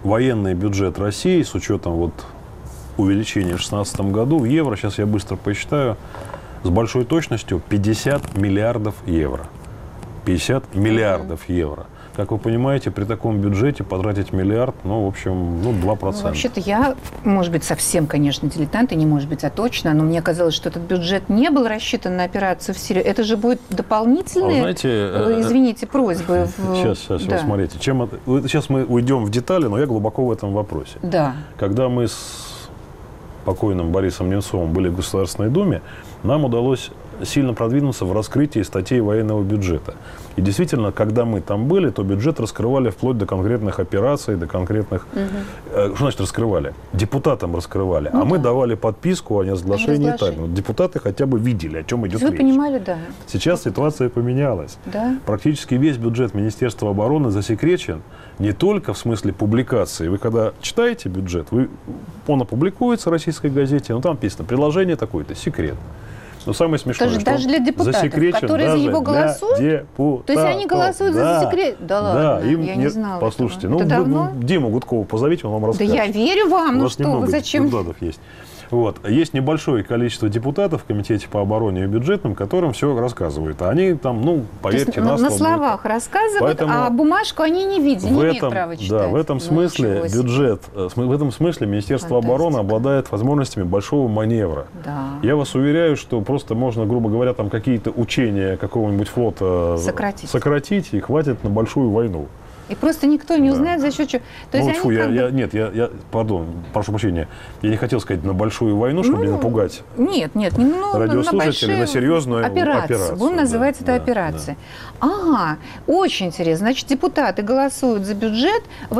военный бюджет России с учетом вот увеличения в 2016 году в евро, сейчас я быстро посчитаю, с большой точностью 50 миллиардов евро. 50 миллиардов евро. Как вы понимаете, при таком бюджете потратить миллиард, ну, в общем, 2%. Ну, вообще-то я, может быть, совсем, конечно, дилетант, и не может быть, а точно, но мне казалось, что этот бюджет не был рассчитан на операцию в Сирии. Это же будет дополнительные, извините, просьбы. Сейчас, да. смотрите. Сейчас мы уйдем в детали, но я глубоко в этом вопросе. Да. Когда мы с покойным Борисом Немцовым были в Государственной Думе, нам удалось сильно продвинуться в раскрытии статей военного бюджета. И действительно, когда мы там были, то бюджет раскрывали вплоть до конкретных операций, до конкретных... Что значит раскрывали? Депутатам раскрывали. А мы давали подписку о неразглашении тайны. Депутаты хотя бы видели, о чем идет речь. Вы понимали, да. Сейчас ситуация поменялась. Да. Практически весь бюджет Министерства обороны засекречен не только в смысле публикации. Вы когда читаете бюджет, он опубликуется в российской газете, но там написано «приложение такое-то, секрет». Но самое смешное, что даже для депутатов, которые за него голосуют? То есть они голосуют за секрет? Да ладно, я не знала. Послушайте, Диму Гудкова позовите, он вам расскажет. Да я верю вам, ну что вы, зачем? Есть. Вот. Есть небольшое количество депутатов в Комитете по обороне и бюджетным, которым все рассказывают. А они там, поверьте, на словах рассказывают, поэтому а бумажку они не видят, не имеют права читать. Да, в этом смысле бюджет, в этом смысле Министерство обороны обладает возможностями большого маневра. Да. Я вас уверяю, что просто можно, грубо говоря, там какие-то учения какого-нибудь флота сократить и хватит на большую войну. И просто никто не узнает, за счет чего. То есть пардон, прошу прощения, я не хотел сказать на большую войну, чтобы не напугать радиослушателей, на серьезную операцию. Будем называть это операцией. Да. Ага, очень интересно. Значит, депутаты голосуют за бюджет,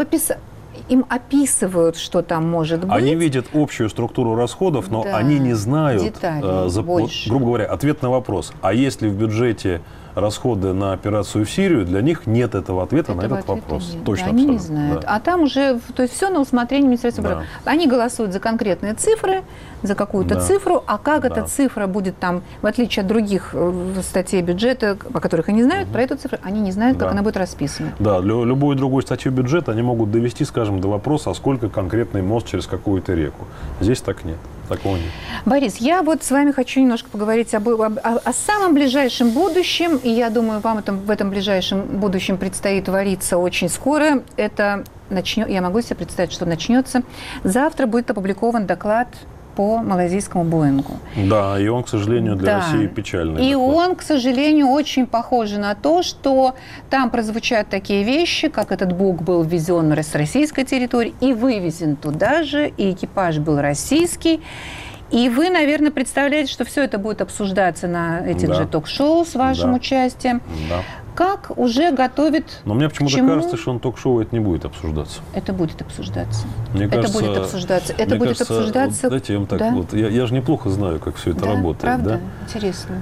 им описывают, что там может быть. Они видят общую структуру расходов, но они не знают, грубо говоря, ответ на вопрос. А если в бюджете расходы на операцию в Сирию, для них нет этого ответа на этот вопрос. Точно, они не знают. Да. А там уже, то есть все на усмотрение Министерства обороны. Они голосуют за конкретные цифры, за какую-то цифру, а как эта цифра будет там, в отличие от других статей бюджета, о которых они знают, про эту цифру они не знают, как она будет расписана. Да, любую другую статью бюджета они могут довести, скажем, до вопроса, а сколько конкретный мост через какую-то реку. Здесь так нет. Такого нет. Борис, я вот с вами хочу немножко поговорить о самом ближайшем будущем, и я думаю, вам в этом ближайшем будущем предстоит вариться очень скоро. Я могу себе представить, что начнется. Завтра будет опубликован доклад по малайзийскому Боингу. Да, и он, к сожалению, для России печальный. И он, к сожалению, очень похож на то, что там прозвучат такие вещи, как этот Бук был ввезен с российской территории и вывезен туда же, и экипаж был российский. И вы, наверное, представляете, что все это будет обсуждаться на этих же ток-шоу с вашим участием. Да. Как уже готовит... Но мне почему-то кажется, что ток-шоу это не будет обсуждаться. Это будет обсуждаться. Мне кажется, будет обсуждаться. Вот, дайте я вам так, я же неплохо знаю, как все это работает. Правда? Да? Интересно.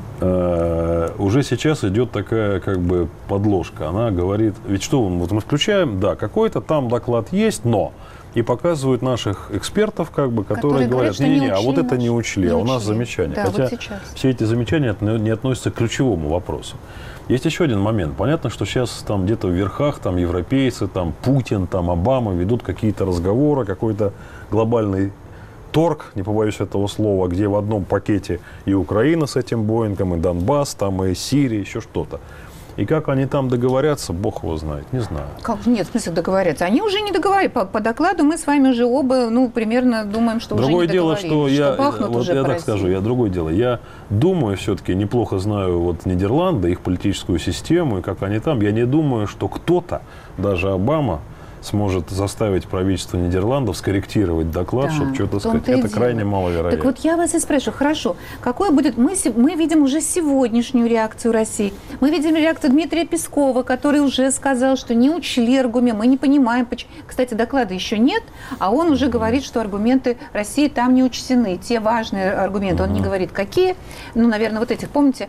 Уже сейчас идет такая как бы подложка. Она говорит, ведь что мы включаем, какой-то там доклад есть, но... И показывают наших экспертов, которые говорят, а вот это не учли, а у нас замечания. Да, хотя все эти замечания не относятся к ключевому вопросу. Есть еще один момент. Понятно, что сейчас там где-то в верхах там европейцы, там Путин, там Обама ведут какие-то разговоры, какой-то глобальный торг, не побоюсь этого слова, где в одном пакете и Украина с этим Боингом, и Донбасс, там и Сирия, еще что-то. И как они там договорятся, бог его знает, не знаю. Нет, в смысле договорятся? Они уже не договорились. По докладу мы с вами уже оба, примерно думаем, что другое уже не договорились. Другое дело, что я так скажу, другое дело. Я думаю, все-таки неплохо знаю Нидерланды, их политическую систему, и как они там. Я не думаю, что кто-то, даже Обама, сможет заставить правительство Нидерландов скорректировать доклад, чтобы что-то сказать. Это крайне маловероятно. Так вот я вас и спрашиваю, хорошо, какой будет... Мы видим уже сегодняшнюю реакцию России. Мы видим реакцию Дмитрия Пескова, который уже сказал, что не учли аргументы. Мы не понимаем, почему... Кстати, доклада еще нет, а он уже говорит, что аргументы России там не учтены. Те важные аргументы. Он не говорит, какие. Наверное, вот этих, помните,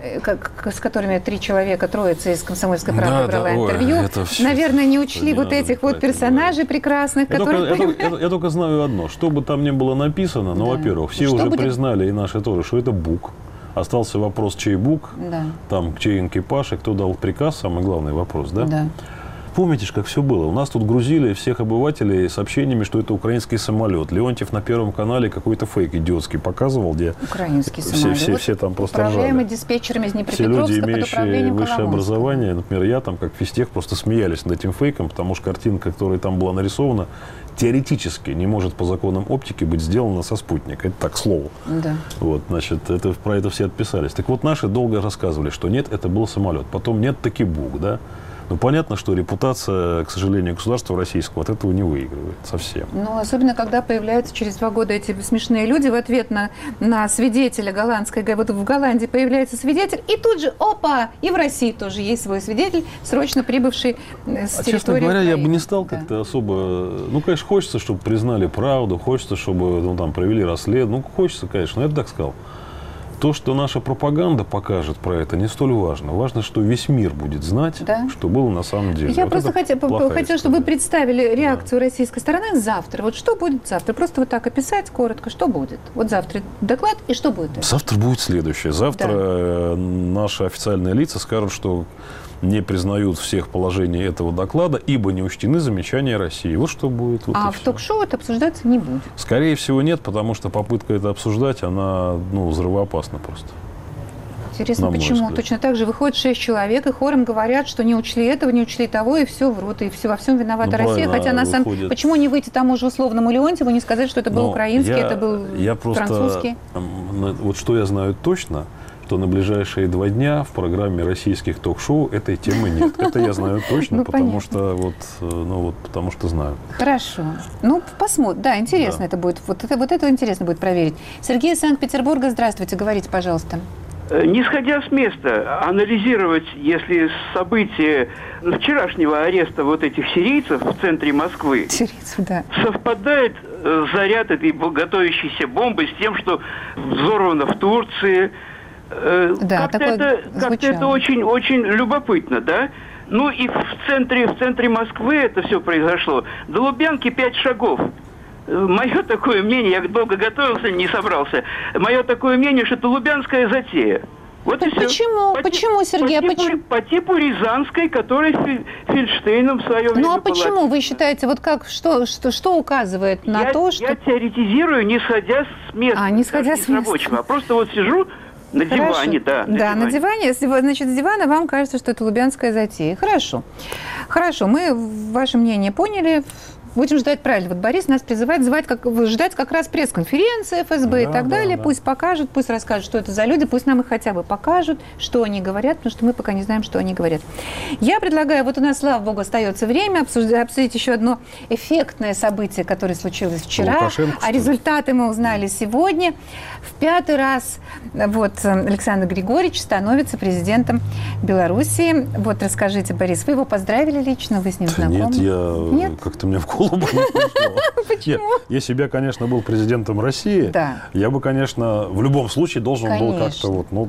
с которыми 3 человека, троица из «Комсомольской правды» брала интервью. Наверное, не учли вот этих персонажей прекрасных, которые... Я только знаю одно. Что бы там ни было написано, во-первых, все уже признали, и наши тоже, что это Бук. Остался вопрос, чей Бук, там, чей экипаж, и кто дал приказ, самый главный вопрос, да? помните, как все было? У нас тут грузили всех обывателей сообщениями, что это украинский самолет. Леонтьев на Первом канале какой-то фейк идиотский показывал, где украинский самолет. Все там просто управляемый диспетчерами из Днепропетровска. Все люди, имеющие высшее образование, например, я там, как физтех, просто смеялись над этим фейком, потому что картинка, которая там была нарисована, теоретически не может по законам оптики быть сделана со спутника. Это так, к слову. Да. Вот, значит, про это все отписались. Так вот, наши долго рассказывали, что нет, это был самолет. Потом нет, таки бук, да. Ну, понятно, что репутация, к сожалению, государства российского от этого не выигрывает совсем. Ну, особенно, когда появляются через 2 года эти смешные люди в ответ на свидетеля голландской. Вот в Голландии появляется свидетель, и тут же, опа, и в России тоже есть свой свидетель, срочно прибывший с территории честно говоря, Украины. я бы не стал как-то особо... Ну, конечно, хочется, чтобы признали правду, хочется, чтобы там провели расследование. Ну, хочется, конечно, я бы так сказал. То, что наша пропаганда покажет про это, не столь важно. Важно, что весь мир будет знать, что было на самом деле. Я вот просто хотела, чтобы вы представили реакцию российской стороны завтра. Вот что будет завтра? Просто вот так описать коротко, что будет. Вот завтра доклад, и что будет? Завтра будет следующее. Завтра наши официальные лица скажут, что не признают всех положений этого доклада, ибо не учтены замечания России. Вот что будет. Вот в ток-шоу это обсуждаться не будет? Скорее всего, нет, потому что попытка это обсуждать, она взрывоопасна просто. Интересно, почему? Точно так же выходит 6 человек и хором говорят, что не учли этого, не учли того, и все врут, и все во всем виновата Россия. Хотя почему не выйти тому же условному Леонтьеву, не сказать, что это был украинский, это был французский? Вот что я знаю точно, что на ближайшие 2 дня в программе российских ток-шоу этой темы нет. Это я знаю точно, потому что потому что знаю. Хорошо. Ну, посмотрим. Да, интересно это будет. Вот это интересно будет проверить. Сергей из Санкт-Петербурга, здравствуйте. Говорите, пожалуйста. Не сходя с места, анализировать, если события вчерашнего ареста вот этих сирийцев в центре Москвы совпадает заряд этой готовящейся бомбы с тем, что взорвано в Турции. Как-то это очень любопытно, да? Ну и в центре Москвы это все произошло. До Лубянки 5 шагов. Мое такое мнение, я долго готовился, не собрался. Мое такое мнение, что это лубянская затея. Вот и все. Почему? Почему, Сергей? По типу Рязанской, которая Фельдштейном в свое время была. Ну а почему вы считаете, вот как, что указывает на то, что... Я теоретизирую, не сходя с места. Не сходя с места. Рабочего, а просто вот сижу на диване, на диване. Значит, с дивана вам кажется, что это лубянская затея. Хорошо. Мы ваше мнение поняли. Будем ждать, правильно. Вот Борис нас призывает ждать как раз пресс-конференции ФСБ и так далее. Пусть покажут, пусть расскажут, что это за люди, пусть нам их хотя бы покажут, что они говорят, потому что мы пока не знаем, что они говорят. Я предлагаю, вот у нас, слава богу, остается время, обсудить еще одно эффектное событие, которое случилось вчера, а результаты мы узнали сегодня. В 5-й раз Александр Григорьевич становится президентом Белоруссии. Вот расскажите, Борис, вы его поздравили лично, вы с ним знакомы? Нет, как-то мне в голову не пришло. Почему? Если бы я, конечно, был президентом России, я бы, конечно, в любом случае должен был как-то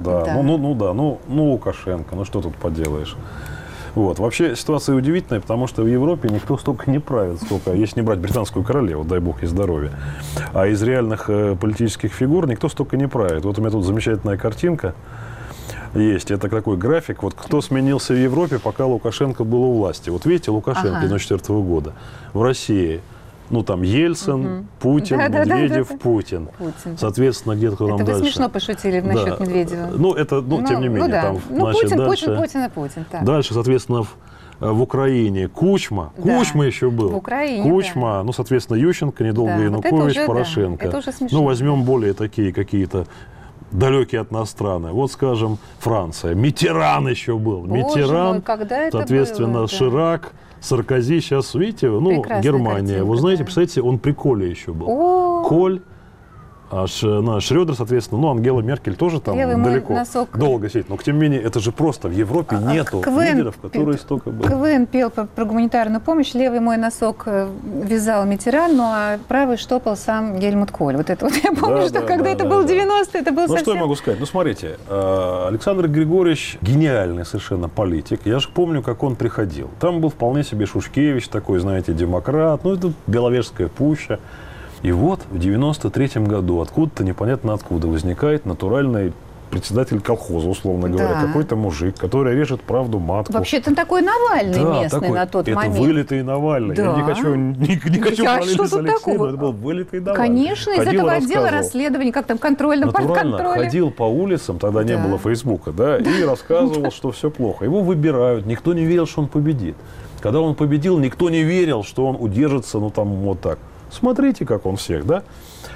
Лукашенко, что тут поделаешь. Вообще ситуация удивительная, потому что в Европе никто столько не правит, сколько, если не брать британскую королеву, дай бог ей здоровья, а из реальных политических фигур никто столько не правит. Вот у меня тут замечательная картинка есть. Это такой график. Вот кто сменился в Европе, пока Лукашенко был у власти. Вот видите, Лукашенко 1994 года. В России, там Ельцин, Путин, Медведев, Путин. Соответственно, где-то там дальше. Это вы смешно пошутили насчет Медведева. тем не менее. Путин. Дальше, соответственно, в Украине Кучма. Кучма еще был. В Украине, Кучма, соответственно, Ющенко, недолго Янукович, Порошенко. Это уже смешно. Возьмем более такие какие-то далекие от нас страны. Вот, скажем, Франция. Миттеран еще был. Миттеран, соответственно, Ширак, Саркози. Сейчас, видите, Германия. Вы знаете, представляете, он при Коле еще был. Коль, Шрёдер, соответственно, Ангела Меркель тоже там далеко, долго сидит. Но, тем не менее, это же просто в Европе нету лидеров, которые столько были. КВН пел про гуманитарную помощь, левый мой носок вязал Миттеран, а правый штопал сам Гельмут Коль. Вот это я помню, что когда это был 90-е, это был совсем... что я могу сказать? Смотрите, Александр Григорьевич гениальный совершенно политик. Я же помню, как он приходил. Там был вполне себе Шушкевич, такой, знаете, демократ. Это Беловежская пуща. И вот в 93-м году откуда-то непонятно откуда возникает натуральный председатель колхоза, условно говоря, какой-то мужик, который режет правду матку. Вообще-то такой Навальный местный такой, на тот момент. Это вылитый Навальный. Я не хочу параллелить с Алексеем, но это был вылитый Навальный. Конечно, из этого отдела расследования, как там контрольно, подконтрольно. Ходил по улицам, тогда не было Фейсбука, да, и рассказывал, что все плохо. Его выбирают, никто не верил, что он победит. Когда он победил, никто не верил, что он удержится, ну там вот так. Смотрите, как он всех, да?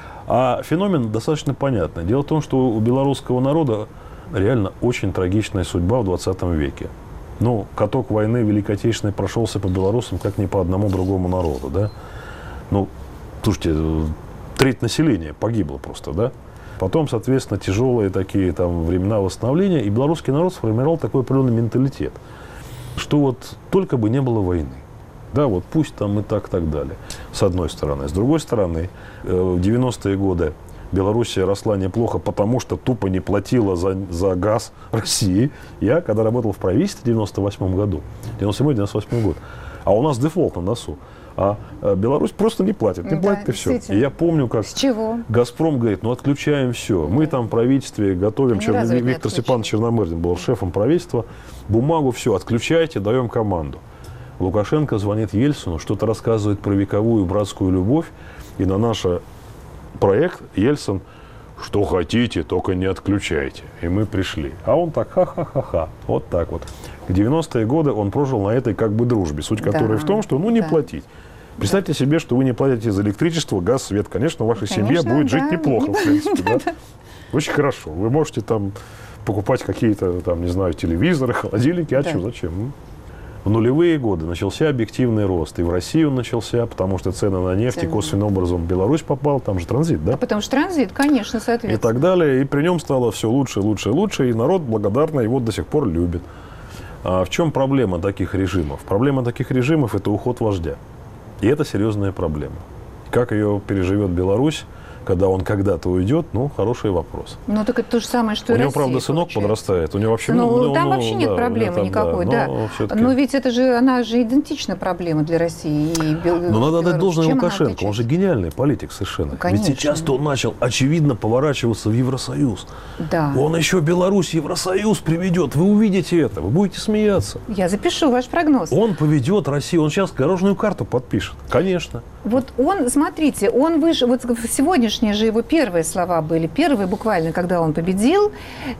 А феномен достаточно понятный. Дело в том, что у белорусского народа реально очень трагичная судьба в 20 веке. Ну, каток войны Великой Отечественной прошелся по белорусам, как ни по одному другому народу, да? Ну, слушайте, треть населения погибло просто, да? Потом, соответственно, тяжелые такие там времена восстановления, и белорусский народ сформировал такой определенный менталитет, что вот только бы не было войны. Да, вот пусть там и так далее, с одной стороны. С другой стороны, в 90-е годы Белоруссия росла неплохо, потому что тупо не платила за газ России. Я, когда работал в правительстве в 98 году, 97-98 год, а у нас дефолт на носу, а Беларусь просто не платит, не платит и все. И я помню, как «Газпром» говорит, ну отключаем все. Мы там в правительстве готовим, Виктор Степанович Черномырдин был шефом правительства, бумагу, все, отключайте, даем команду. Лукашенко звонит Ельцину, что-то рассказывает про вековую братскую любовь, и на наш проект Ельцин: что хотите, только не отключайте. И мы пришли. А он так, ха-ха-ха-ха, вот так вот. В 90-е годы он прожил на этой как бы дружбе, суть которой в том, что ну не платить. Представьте себе, что вы не платите за электричество, газ, свет. Конечно, ваша семья будет жить неплохо, в принципе. Да? Очень хорошо. Вы можете там покупать какие-то, там, не знаю, телевизоры, холодильники. А что, зачем? В нулевые годы начался объективный рост. И в России он начался, потому что цены на нефть, и косвенным образом в Беларусь попал. Там же транзит, да? Потому что транзит, конечно, соответственно. И так далее. И при нем стало все лучше, лучше, лучше. И народ благодарно его до сих пор любит. А в чем проблема таких режимов? Проблема таких режимов – это уход вождя. И это серьезная проблема. Как ее переживет Беларусь, когда он когда-то уйдет, ну, хороший вопрос. Ну, так это то же самое, что и Россия. У него, правда, сынок подрастает. У него вообще... там вообще нет проблемы никакой, да. Но ведь это же, она же идентична проблема для России и Беларуси. Но надо дать должное Лукашенко. Он же гениальный политик совершенно. Конечно. Ведь сейчас-то он начал, очевидно, поворачиваться в Евросоюз. Да. Он еще Беларусь в Евросоюз приведет. Вы увидите это. Вы будете смеяться. Я запишу ваш прогноз. Он поведет Россию. Он сейчас дорожную карту подпишет. Конечно. Вот он, смотрите, он вышел... Вот сегодняшние же его первые слова были. Первые буквально, когда он победил.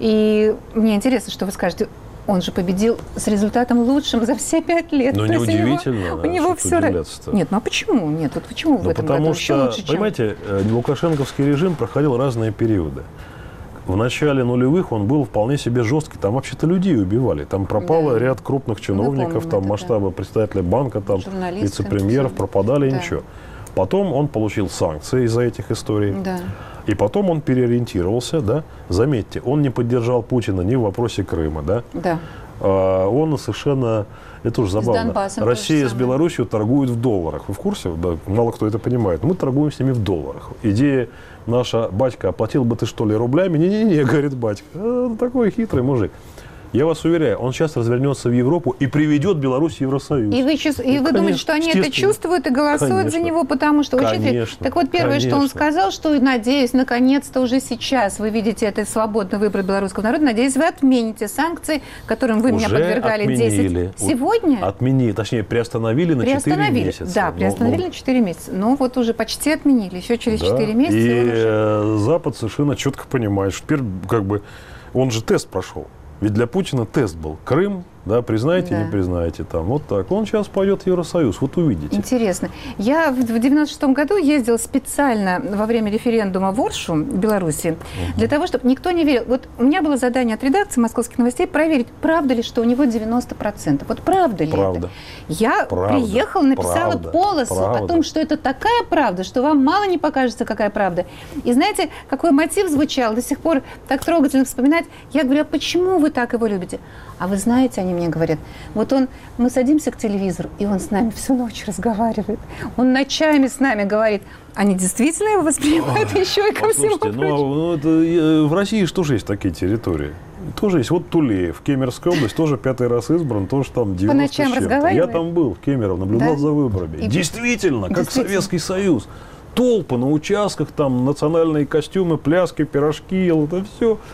И мне интересно, что вы скажете. Он же победил с результатом лучшим за все 5 лет. Ну, неудивительно. У него все... Нет, ну а почему? Нет, вот почему в этом году еще лучше, понимаете, лукашенковский режим проходил разные периоды. В начале нулевых он был вполне себе жесткий. Там вообще-то людей убивали. Там пропало ряд крупных чиновников, там масштаба председателя банка, там вице-премьеров пропадали, ничего. Потом он получил санкции из-за этих историй. Да. И потом он переориентировался, да. Заметьте, он не поддержал Путина ни в вопросе Крыма, да. Да. Он совершенно... Это уже забавно. Россия с Беларусью торгуют в долларах. Вы в курсе? Да, мало кто это понимает. Мы торгуем с ними в долларах. Идея наша: батька, оплатил бы ты что ли рублями? Не-не-не, говорит батька. Такой хитрый мужик. Я вас уверяю, он сейчас развернется в Европу и приведет Беларусь в Евросоюз. И вы думаете, что они это чувствуют и голосуют за него, потому что... Так вот, первое, что он сказал, что, надеюсь, наконец-то уже сейчас вы видите это свободный выбор белорусского народа, надеюсь, вы отмените санкции, которым вы меня подвергали отменили. 10... Сегодня? Отменили, точнее, приостановили на 4 месяца. Да, приостановили на 4 месяца. Но вот уже почти отменили, еще через 4 месяца. И Запад совершенно четко понимает, что теперь как бы он же тест прошел. Ведь для Путина тест был. Крым, да, признаете, не признаете, там, вот так. Он сейчас пойдет в Евросоюз, вот увидите. Интересно. Я в 96-м году ездила специально во время референдума в Оршу, в Беларуси, для того, чтобы никто не верил. Вот у меня было задание от редакции «Московских новостей» проверить, правда ли, что у него 90%. Вот правда ли это? Я приехала, написала полосу о том, что это такая правда, что вам мало не покажется, какая правда. И знаете, какой мотив звучал, до сих пор так трогательно вспоминать. Я говорю, а почему вы так его любите? А вы знаете, они мне говорят, вот мы садимся к телевизору, и он с нами всю ночь разговаривает. Он ночами с нами говорит. Они действительно его воспринимают еще и ко всему прочему. Это, в России же тоже есть такие территории. Тоже есть. Вот Тулеев, Кемеровская область, тоже 5-й раз избран, тоже там 90 По ночам разговаривает? Я там был, в Кемерово, наблюдал за выборами. Действительно, как Советский Союз. Толпы на участках, там национальные костюмы, пляски, пирожки, это все.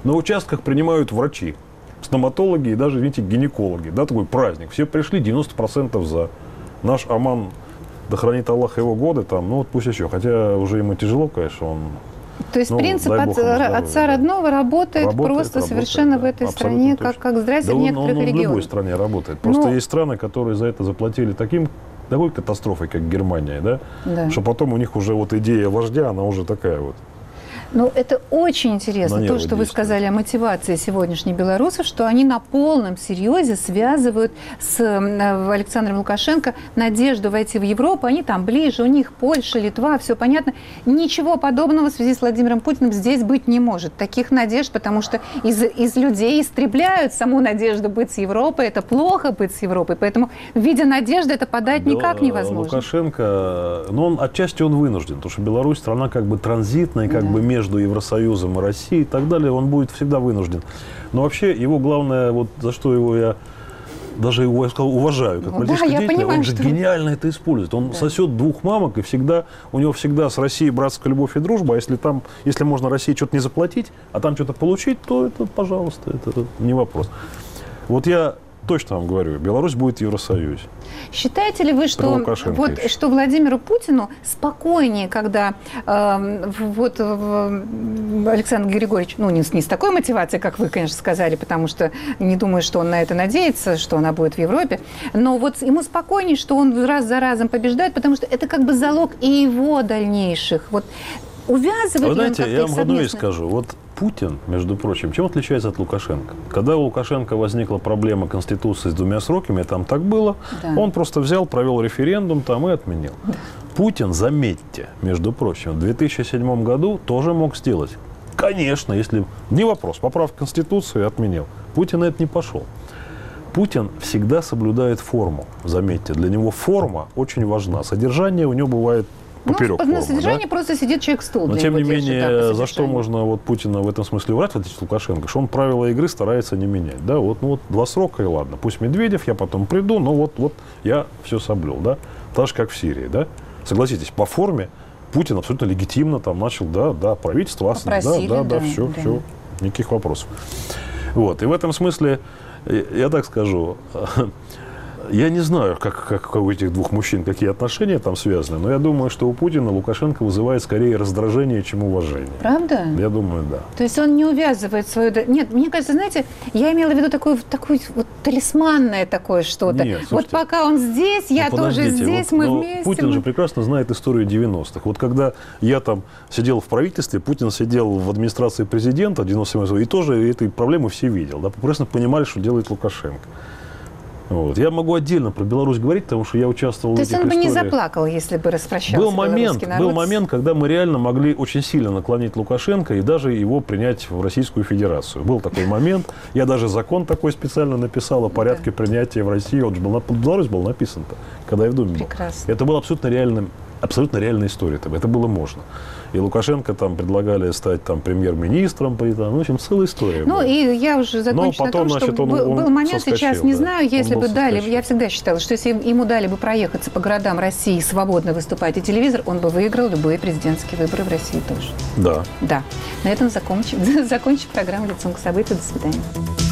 На участках принимают врачи, стоматологи и даже, видите, гинекологи. Да, такой праздник. Все пришли, 90% за. Наш Оман, да хранит Аллах его годы, там, ну вот пусть еще. Хотя уже ему тяжело, конечно, он... То есть принцип отца родного работает просто совершенно в этой стране, как здрасте в некоторых регионах. Он в любой стране работает. Просто есть страны, которые за это заплатили такой катастрофой, как Германия, да? Что потом у них уже вот идея вождя, она уже такая вот. Ну, это очень интересно, то, что вы сказали о мотивации сегодняшних белорусов, что они на полном серьезе связывают с Александром Лукашенко надежду войти в Европу. Они там ближе, у них Польша, Литва, все понятно. Ничего подобного в связи с Владимиром Путиным здесь быть не может. Таких надежд, потому что из людей истребляют саму надежду быть с Европой. Это плохо быть с Европой. Поэтому, видя надежду, это подать никак невозможно. Лукашенко, ну, отчасти он вынужден, потому что Беларусь страна как бы транзитная, как бы между Евросоюзом и Россией и так далее, он будет всегда вынужден. Но вообще его главное, вот за что его я даже его, я сказал, уважаю как политического деятеля, он же гениально это использует. Он сосет двух мамок, и всегда у него всегда с Россией братская любовь и дружба. А если можно России что-то не заплатить, а там что-то получить, то это, пожалуйста, это не вопрос. Вот я точно вам говорю, Беларусь будет в Евросоюзе. Считаете ли вы, что Владимиру Путину спокойнее, когда Александр Григорьевич, ну, не с такой мотивацией, как вы, конечно, сказали, потому что не думаю, что он на это надеется, что она будет в Европе, но вот ему спокойнее, что он раз за разом побеждает, потому что это как бы залог и его дальнейших. Вот увязывает ли он как-то их совместно? Я вам одну вещь скажу. Вот Путин, между прочим, чем отличается от Лукашенко? Когда у Лукашенко возникла проблема Конституции с 2 сроками, там так было, он просто взял, провел референдум там и отменил. Путин, заметьте, между прочим, в 2007 году тоже мог сделать. Конечно, если... Не вопрос, поправка Конституции отменил. Путин на это не пошел. Путин всегда соблюдает форму, заметьте. Для него форма очень важна. Содержание у него бывает поперек формы. На содержании просто сидит человек-стул. Но, тем не менее, за что можно вот Путина в этом смысле врать, вот Лукашенко, что он правила игры старается не менять. Да? Вот 2 срока, и ладно. Пусть Медведев, я потом приду, но вот я все соблюл. Да? Так же, как в Сирии. Да? Согласитесь, по форме Путин абсолютно легитимно там начал, правительство, все, никаких вопросов. Вот. И в этом смысле, я так скажу, я не знаю, как у этих двух мужчин какие отношения там связаны, но я думаю, что у Путина Лукашенко вызывает скорее раздражение, чем уважение. Правда? Я думаю, да. То есть он не увязывает свою... Нет, мне кажется, знаете, я имела в виду такое вот талисманное такое что-то. Нет, слушайте, вот пока он здесь, я тоже здесь, мы вместе. Путин же прекрасно знает историю 90-х. Вот когда я там сидел в правительстве, Путин сидел в администрации президента 97-го, и тоже этой проблемы все видел. Да, прекрасно понимали, что делает Лукашенко. Вот. Я могу отдельно про Беларусь говорить, потому что я участвовал в этих историях. То есть он бы не заплакал, если бы распрощался белорусский народ? Был момент, когда мы реально могли очень сильно наклонить Лукашенко и даже его принять в Российскую Федерацию. Был такой момент. Я даже закон такой специально написал о порядке принятия в России. Он же был, Беларусь был написан-то, когда я в Думе был. Это была абсолютно реальная история. Это было можно. И Лукашенко там предлагали стать там премьер-министром, в общем, целая история. Ну, и я уже закончу на том, что был момент, сейчас не знаю, если бы дали, я всегда считала, что если ему дали бы проехаться по городам России, свободно выступать и телевизор, он бы выиграл любые президентские выборы в России тоже. Да. Да. На этом закончим программу «Лицом к событию». До свидания.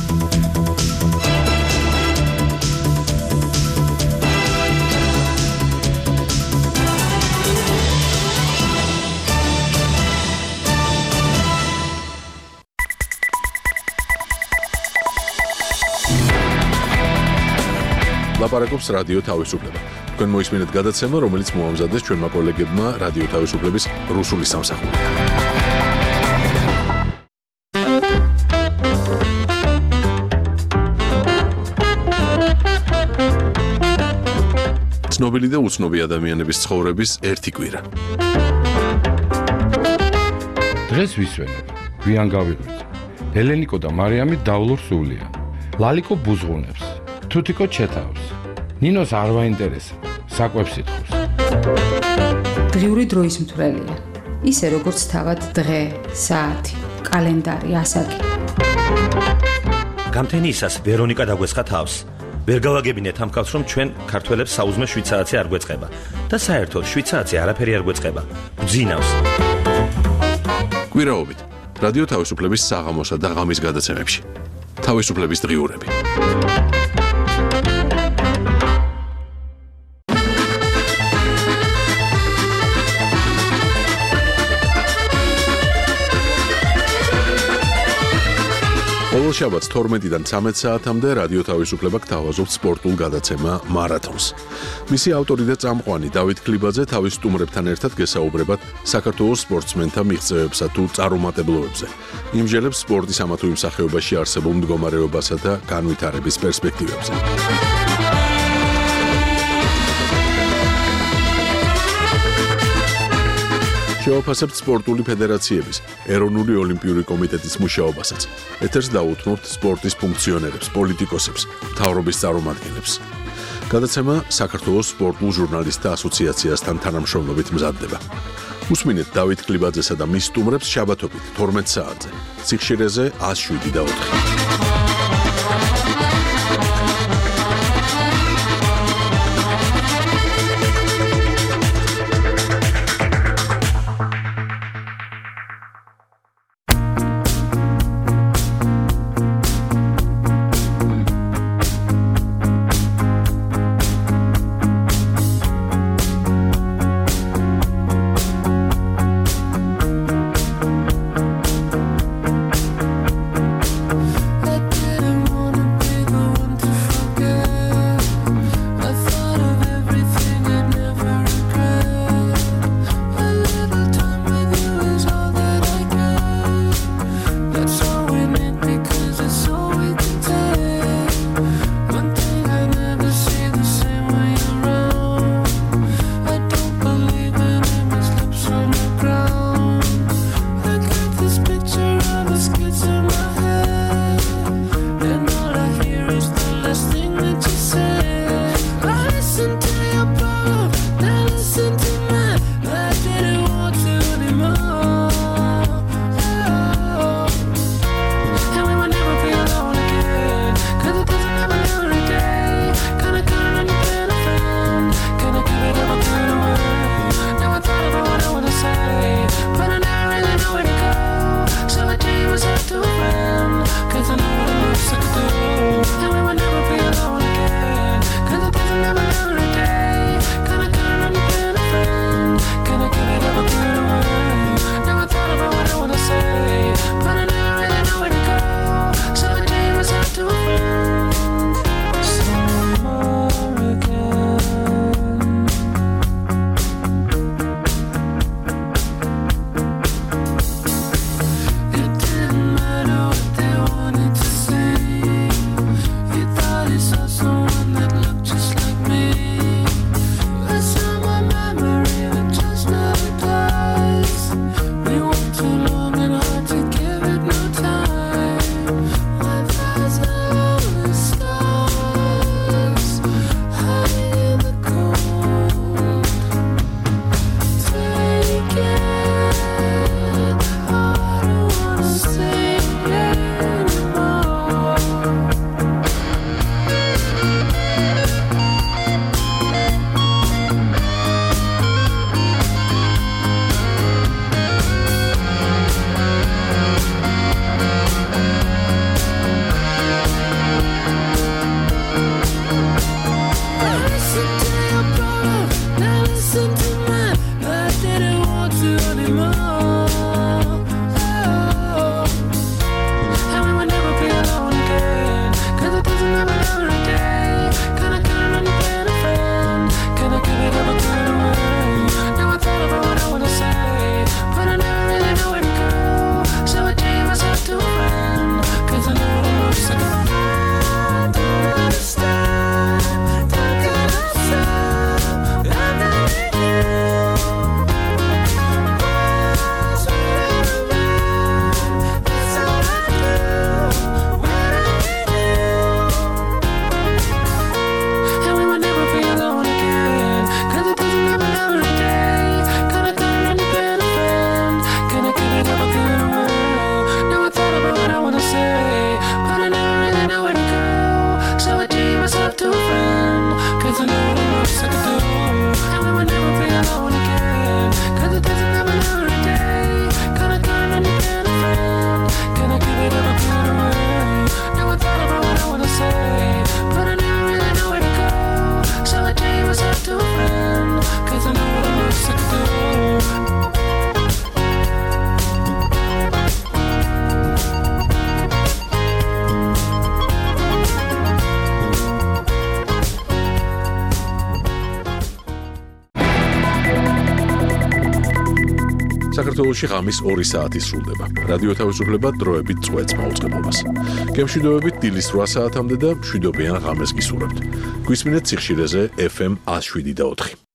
ლაპარაკობს რადიო თავისუფლება. თქვენ მოისმინეთ გადაცემა, რომელიც მოამზადეს ჩვენმა კოლეგებმა რადიო თავისუფლების რუსული სამსახურიდან. ცნობილი და უცნობი ადამიანების ცხოვრების ერთი კვირა. დღეს ვისვენებ, გვიან გავიღვიძე. ელენიკო და მარიამი დავლურ სულიან. ლალიკო ბუზღუნებს. თუთიკო ჩეთავს. ნინოს არ ვაინტერესებს, საკვებს ითხოვს. დღიური დროის მთვრელია. ისე როგორც თავად დღე, საათი, კალენდარი, ასაკი. გამთენიისას ვერონიკა დაგვესხა თავს. ვერ გავაგებინეთ ამ კაცს, რომ ჩვენ ქართველებს საუზმე 7 საათი არ გვეწყება და საერთოდ 7 საათი არაფერი არ გვეწყება. გძინავს. კვირაობით რადიო თავისუფლების საღამოსა და ღამის გადაცემებში. თავისუფლების დღიურები. ყოველ შაბათს 12-დან 13 საათამდე რადიო თავისუფლება გთავაზობთ სპორტულ გადაცემა მარათონს. მისი ავტორი და წამყვანი დავით ქლიბაძე თავის სტუმრებთან ერთად გესაუბრებათ საქართველოს სპორტსმენთა მიღწევებსა თუ წარუმატებლობებზე. იმჟელებს სპორტის ამა თუ იმ სახეობაში არსებულ მდგომარეობასა და განვითარების პერსპექტივებზე. შევაფასებთ სპორტული ფედერაციების, ეროვნული ოლიმპიური კომიტეტის მუშაობასაც. ეთერს დაუთმობთ სპორტის ფუნქციონერებს, პოლიტიკოსებს, მთავრობის წარმომადგენლებს. გადაცემა საქართველოს სპორტულ ჟურნალისტთა ასოციაციასთან თანამშრომლობით მზადდება. უსმინეთ დავით ქლიბაძესა და მის სტუმრებს შაბათობით 12 საათზე. სიხშირეზე 107.4. Let საქართველოში ღამის 2 საათი სრულდება. რადიო თავისუფლება დროებით წვეთს მაუწყებლობას. გემშვიდობებით დილის 8 საათამდე და მშვიდობიან ღამეს გისურვებთ. გვისმინეთ სიხშირეზე FM 107.4.